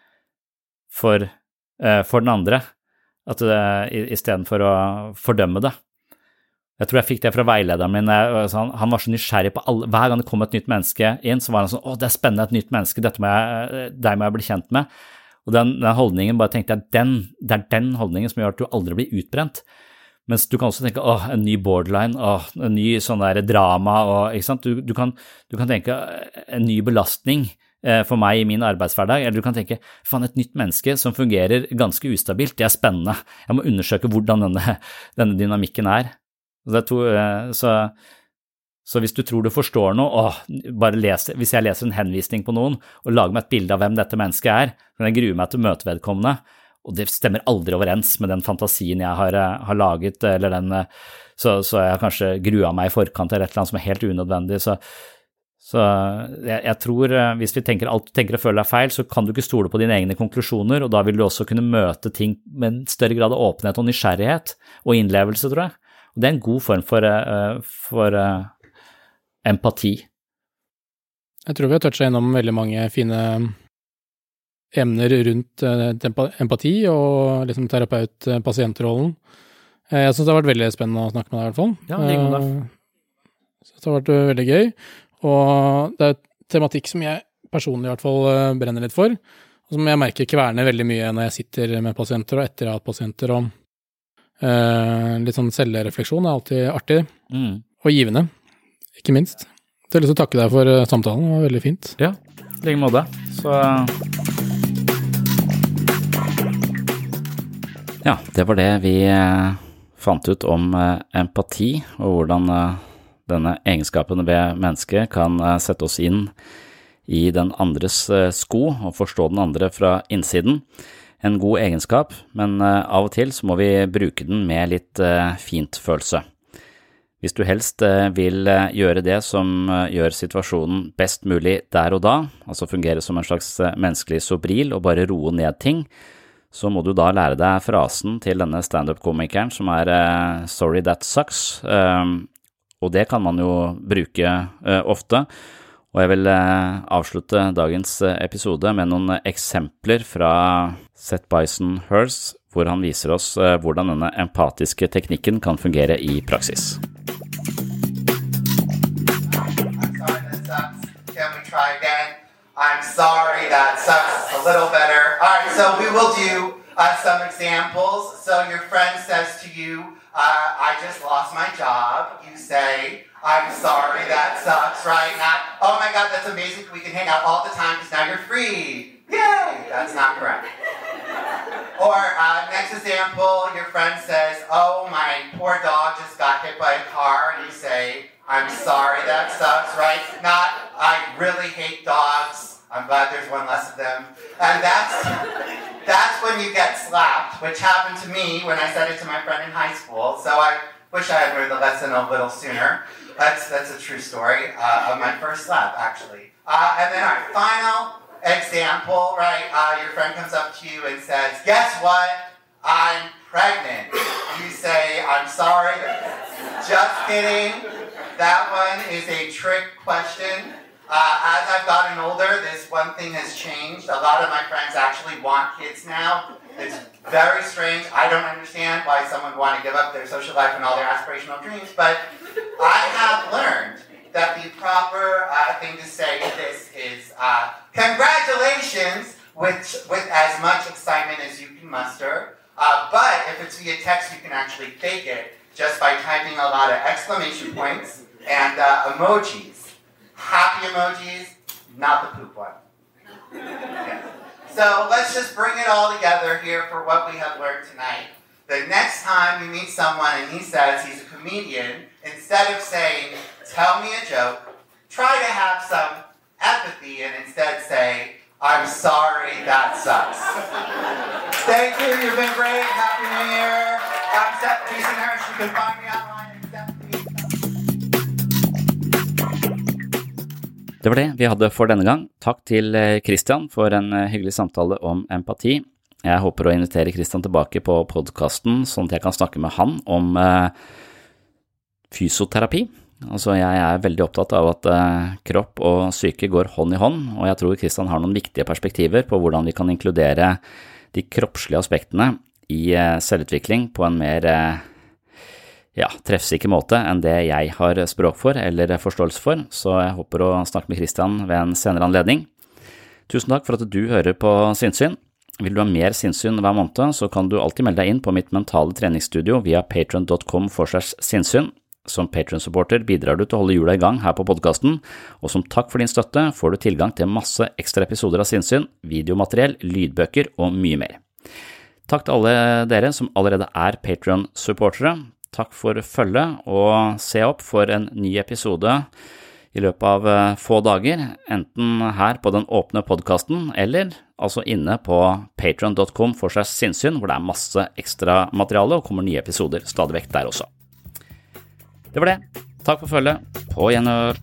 for, eh, for den andre, at det, i, i stedet for å fordømme det. Jeg tror jeg fikk det fra veilederen min. Han, han var så nysgjerrig på alle, hver gang det kom et nytt menneske inn, så var han sånn, å, det er spennende, et nytt menneske, dette må jeg, deg må jeg bli kjent med. Og den, den holdningen, bare tenkte jeg, den, det er den holdningen som gjør at du aldri blir utbrent. Mens du kan også tenke, åh, en ny borderline, åh, en ny sånn der drama, og, ikke sant? Du, du, kan, du kan tenke en ny belastning eh, for meg i min arbeidshverdag, eller du kan tenke, faen, et nytt menneske som fungerer ganske ustabilt, det er spennende. Jeg må undersøke hvordan denne, denne dynamikken er. Så, det er to, så, så hvis du tror du forstår noe, åh, bare les, hvis jeg leser en henvisning på noen og lager meg et bilde av hvem dette mennesket er, kan jeg grue meg til å møte vedkommende, og det stemmer aldri overens med den fantasien jeg har, har laget, eller den, så, så jeg har kanskje grua meg i forkant eller et eller annet som er helt unødvendig, så, så jeg, jeg tror hvis vi tenker alt du tenker og føler er feil, så kan du ikke stole på dine egne konklusjoner, og da vil du også kunne møte ting med en større grad av åpenhet og nysgjerrighet og innlevelse, tror jeg. Og det er en god form for, uh, for uh, empati. Jeg tror vi har touchet innom veldig mange fine emner rundt uh, empati og liksom terapeut-pasientrollen. Uh, jeg synes det har vært veldig spennende å snakke med deg i hvert fall. Ja, det uh, jeg synes det har vært uh, veldig gøy. Og det er tematikk som jeg personlig i hvert fall uh, brenner litt for, og som jeg merker kverner veldig mye når jeg sitter med pasienter og etter at jeg har hatt pasienter om Uh, litt sånn selvrefleksjon er alltid artig mm. og givende, ikke minst. Så jeg har lyst til å takke deg for uh, samtalen, det var veldig fint. Ja, i like måte. Så ja, det var det vi uh, fant ut om uh, empati, og hvordan uh, denne egenskapen ved mennesket kan uh, sette oss inn i den andres uh, sko og forstå den andre fra innsiden. En god egenskap, men uh, av og til så må vi bruke den med litt uh, fint følelse. Hvis du helst uh, vil uh, gjøre det som uh, gjør situasjonen best mulig der og da, altså fungere som en slags uh, menneskelig sobril og bare roe ned ting, så må du da lære deg frasen til denne stand-up-komikeren som er uh, «Sorry that sucks», um, og det kan man jo bruke uh, ofte. Og jeg vil eh, avslutte dagens episode med noen eksempler fra Seth Bison Hurs, hvor han viser oss eh, hvordan denne empatiske teknikken kan fungere i praksis. Can we try again? I'm sorry, that sucks a little better. All right, so we will do uh, some examples. So your friend says to you, uh, I just lost my job. You say, I'm sorry, that sucks, right? Not, oh my God, that's amazing, we can hang out all the time because now you're free. Yay! That's not correct. Or uh, next example, your friend says, oh, my poor dog just got hit by a car, and you say, I'm sorry, that sucks, right? Not, I really hate dogs, I'm glad there's one less of them. And that's, that's when you get slapped, which happened to me when I said it to my friend in high school, so I wish I had learned the lesson a little sooner. That's that's a true story uh, of my first slap, actually. Uh, and then our final example, right? Uh, your friend comes up to you and says, guess what? I'm pregnant. You say, I'm sorry. Just kidding. That one is a trick question. Uh, as I've gotten older, this one thing has changed. A lot of my friends actually want kids now. It's very strange. I don't understand why someone would want to give up their social life and all their aspirational dreams, but I have learned that the proper uh, thing to say to this is uh, congratulations, which, with as much excitement as you can muster. Uh, but if it's via text, you can actually fake it just by typing a lot of exclamation points and uh, emojis. Happy emojis, not the poop one. Yeah. So let's just bring it all together here for what we have learned tonight. The next time you meet someone and he says he's a comedian, instead of saying, tell me a joke, try to have some empathy and instead say, I'm sorry, that sucks. Thank you, you've been great. Happy New Year. I'm Seth Bison Hurs. You can find me online at Seth Bison. Det var det vi hadde for denne gang. Takk til Christian for en hyggelig samtale om empati. Jeg håper å invitere Christian tilbake på podcasten, sånn at jeg kan snakke med han om eh, fysioterapi. Altså, jeg er veldig opptatt av at eh, kropp og syke går hånd i hånd, og jeg tror Christian har noen viktige perspektiver på hvordan vi kan inkludere de kroppslige aspektene i eh, selvutvikling på en mer, eh, ja, treffsikker måte enn det jeg har språk for eller forståelse for, så jeg håper å snakke med Christian ved en senere anledning. Tusen takk for at du hører på Sinnsyn. Vil du ha mer sinnssyn hver måned, så kan du alltid melde deg inn på mitt mentale treningsstudio via patreon dot com slash sinnssyn. Som Patreon-supporter bidrar du til å holde jula i gang her på podcasten, og som takk for din støtte får du tilgang til masse ekstra episoder av Sinnsyn, videomateriell, lydbøker og mye mer. Takk til alle dere som allerede er Patreon-supportere. Takk for følget, og se opp for en ny episode i løpet av få dager, enten her på den åpne podcasten, eller altså inne på patreon dot com slash sinnssyn, hvor det er masse ekstra materiale og kommer nye episoder stadig vekk der også. Det var det. Takk for følget. På gjenhør.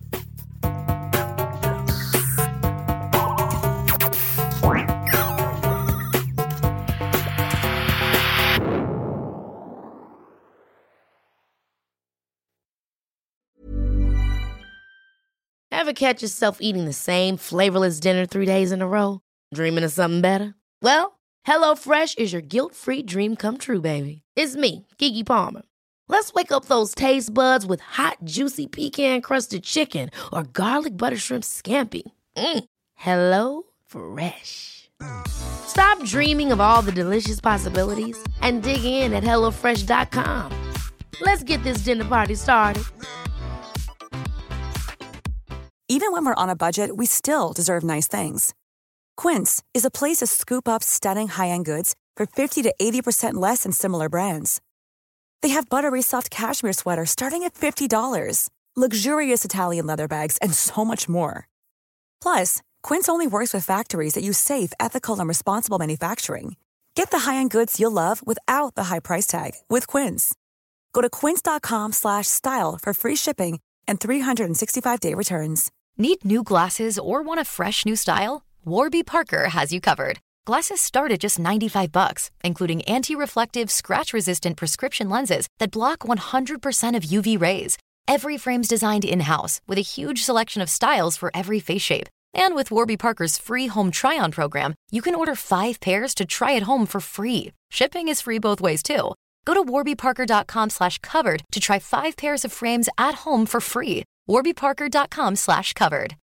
Ever catch yourself eating the same flavorless dinner three days in a row? Dreaming of something better? Well, HelloFresh is your guilt-free dream come true, baby. It's me, Keke Palmer. Let's wake up those taste buds with hot, juicy pecan-crusted chicken or garlic butter shrimp scampi. Mm. Hello Fresh. Stop dreaming of all the delicious possibilities and dig in at hello fresh dot com. Let's get this dinner party started. Even when we're on a budget, we still deserve nice things. Quince is a place to scoop up stunning high-end goods for fifty to eighty percent less than similar brands. They have buttery soft cashmere sweaters starting at fifty dollars, luxurious Italian leather bags, and so much more. Plus, Quince only works with factories that use safe, ethical, and responsible manufacturing. Get the high-end goods you'll love without the high price tag with Quince. Go to quince dot com slash style for free shipping and three sixty-five day returns. Need new glasses or want a fresh new style? Warby Parker has you covered. Glasses start at just ninety-five bucks, including anti-reflective, scratch-resistant prescription lenses that block one hundred percent of U V rays. Every frame's designed in-house with a huge selection of styles for every face shape. And with Warby Parker's free home try-on program, you can order five pairs to try at home for free. Shipping is free both ways, too. Go to warby parker dot com slash covered to try five pairs of frames at home for free. warby parker dot com slash covered.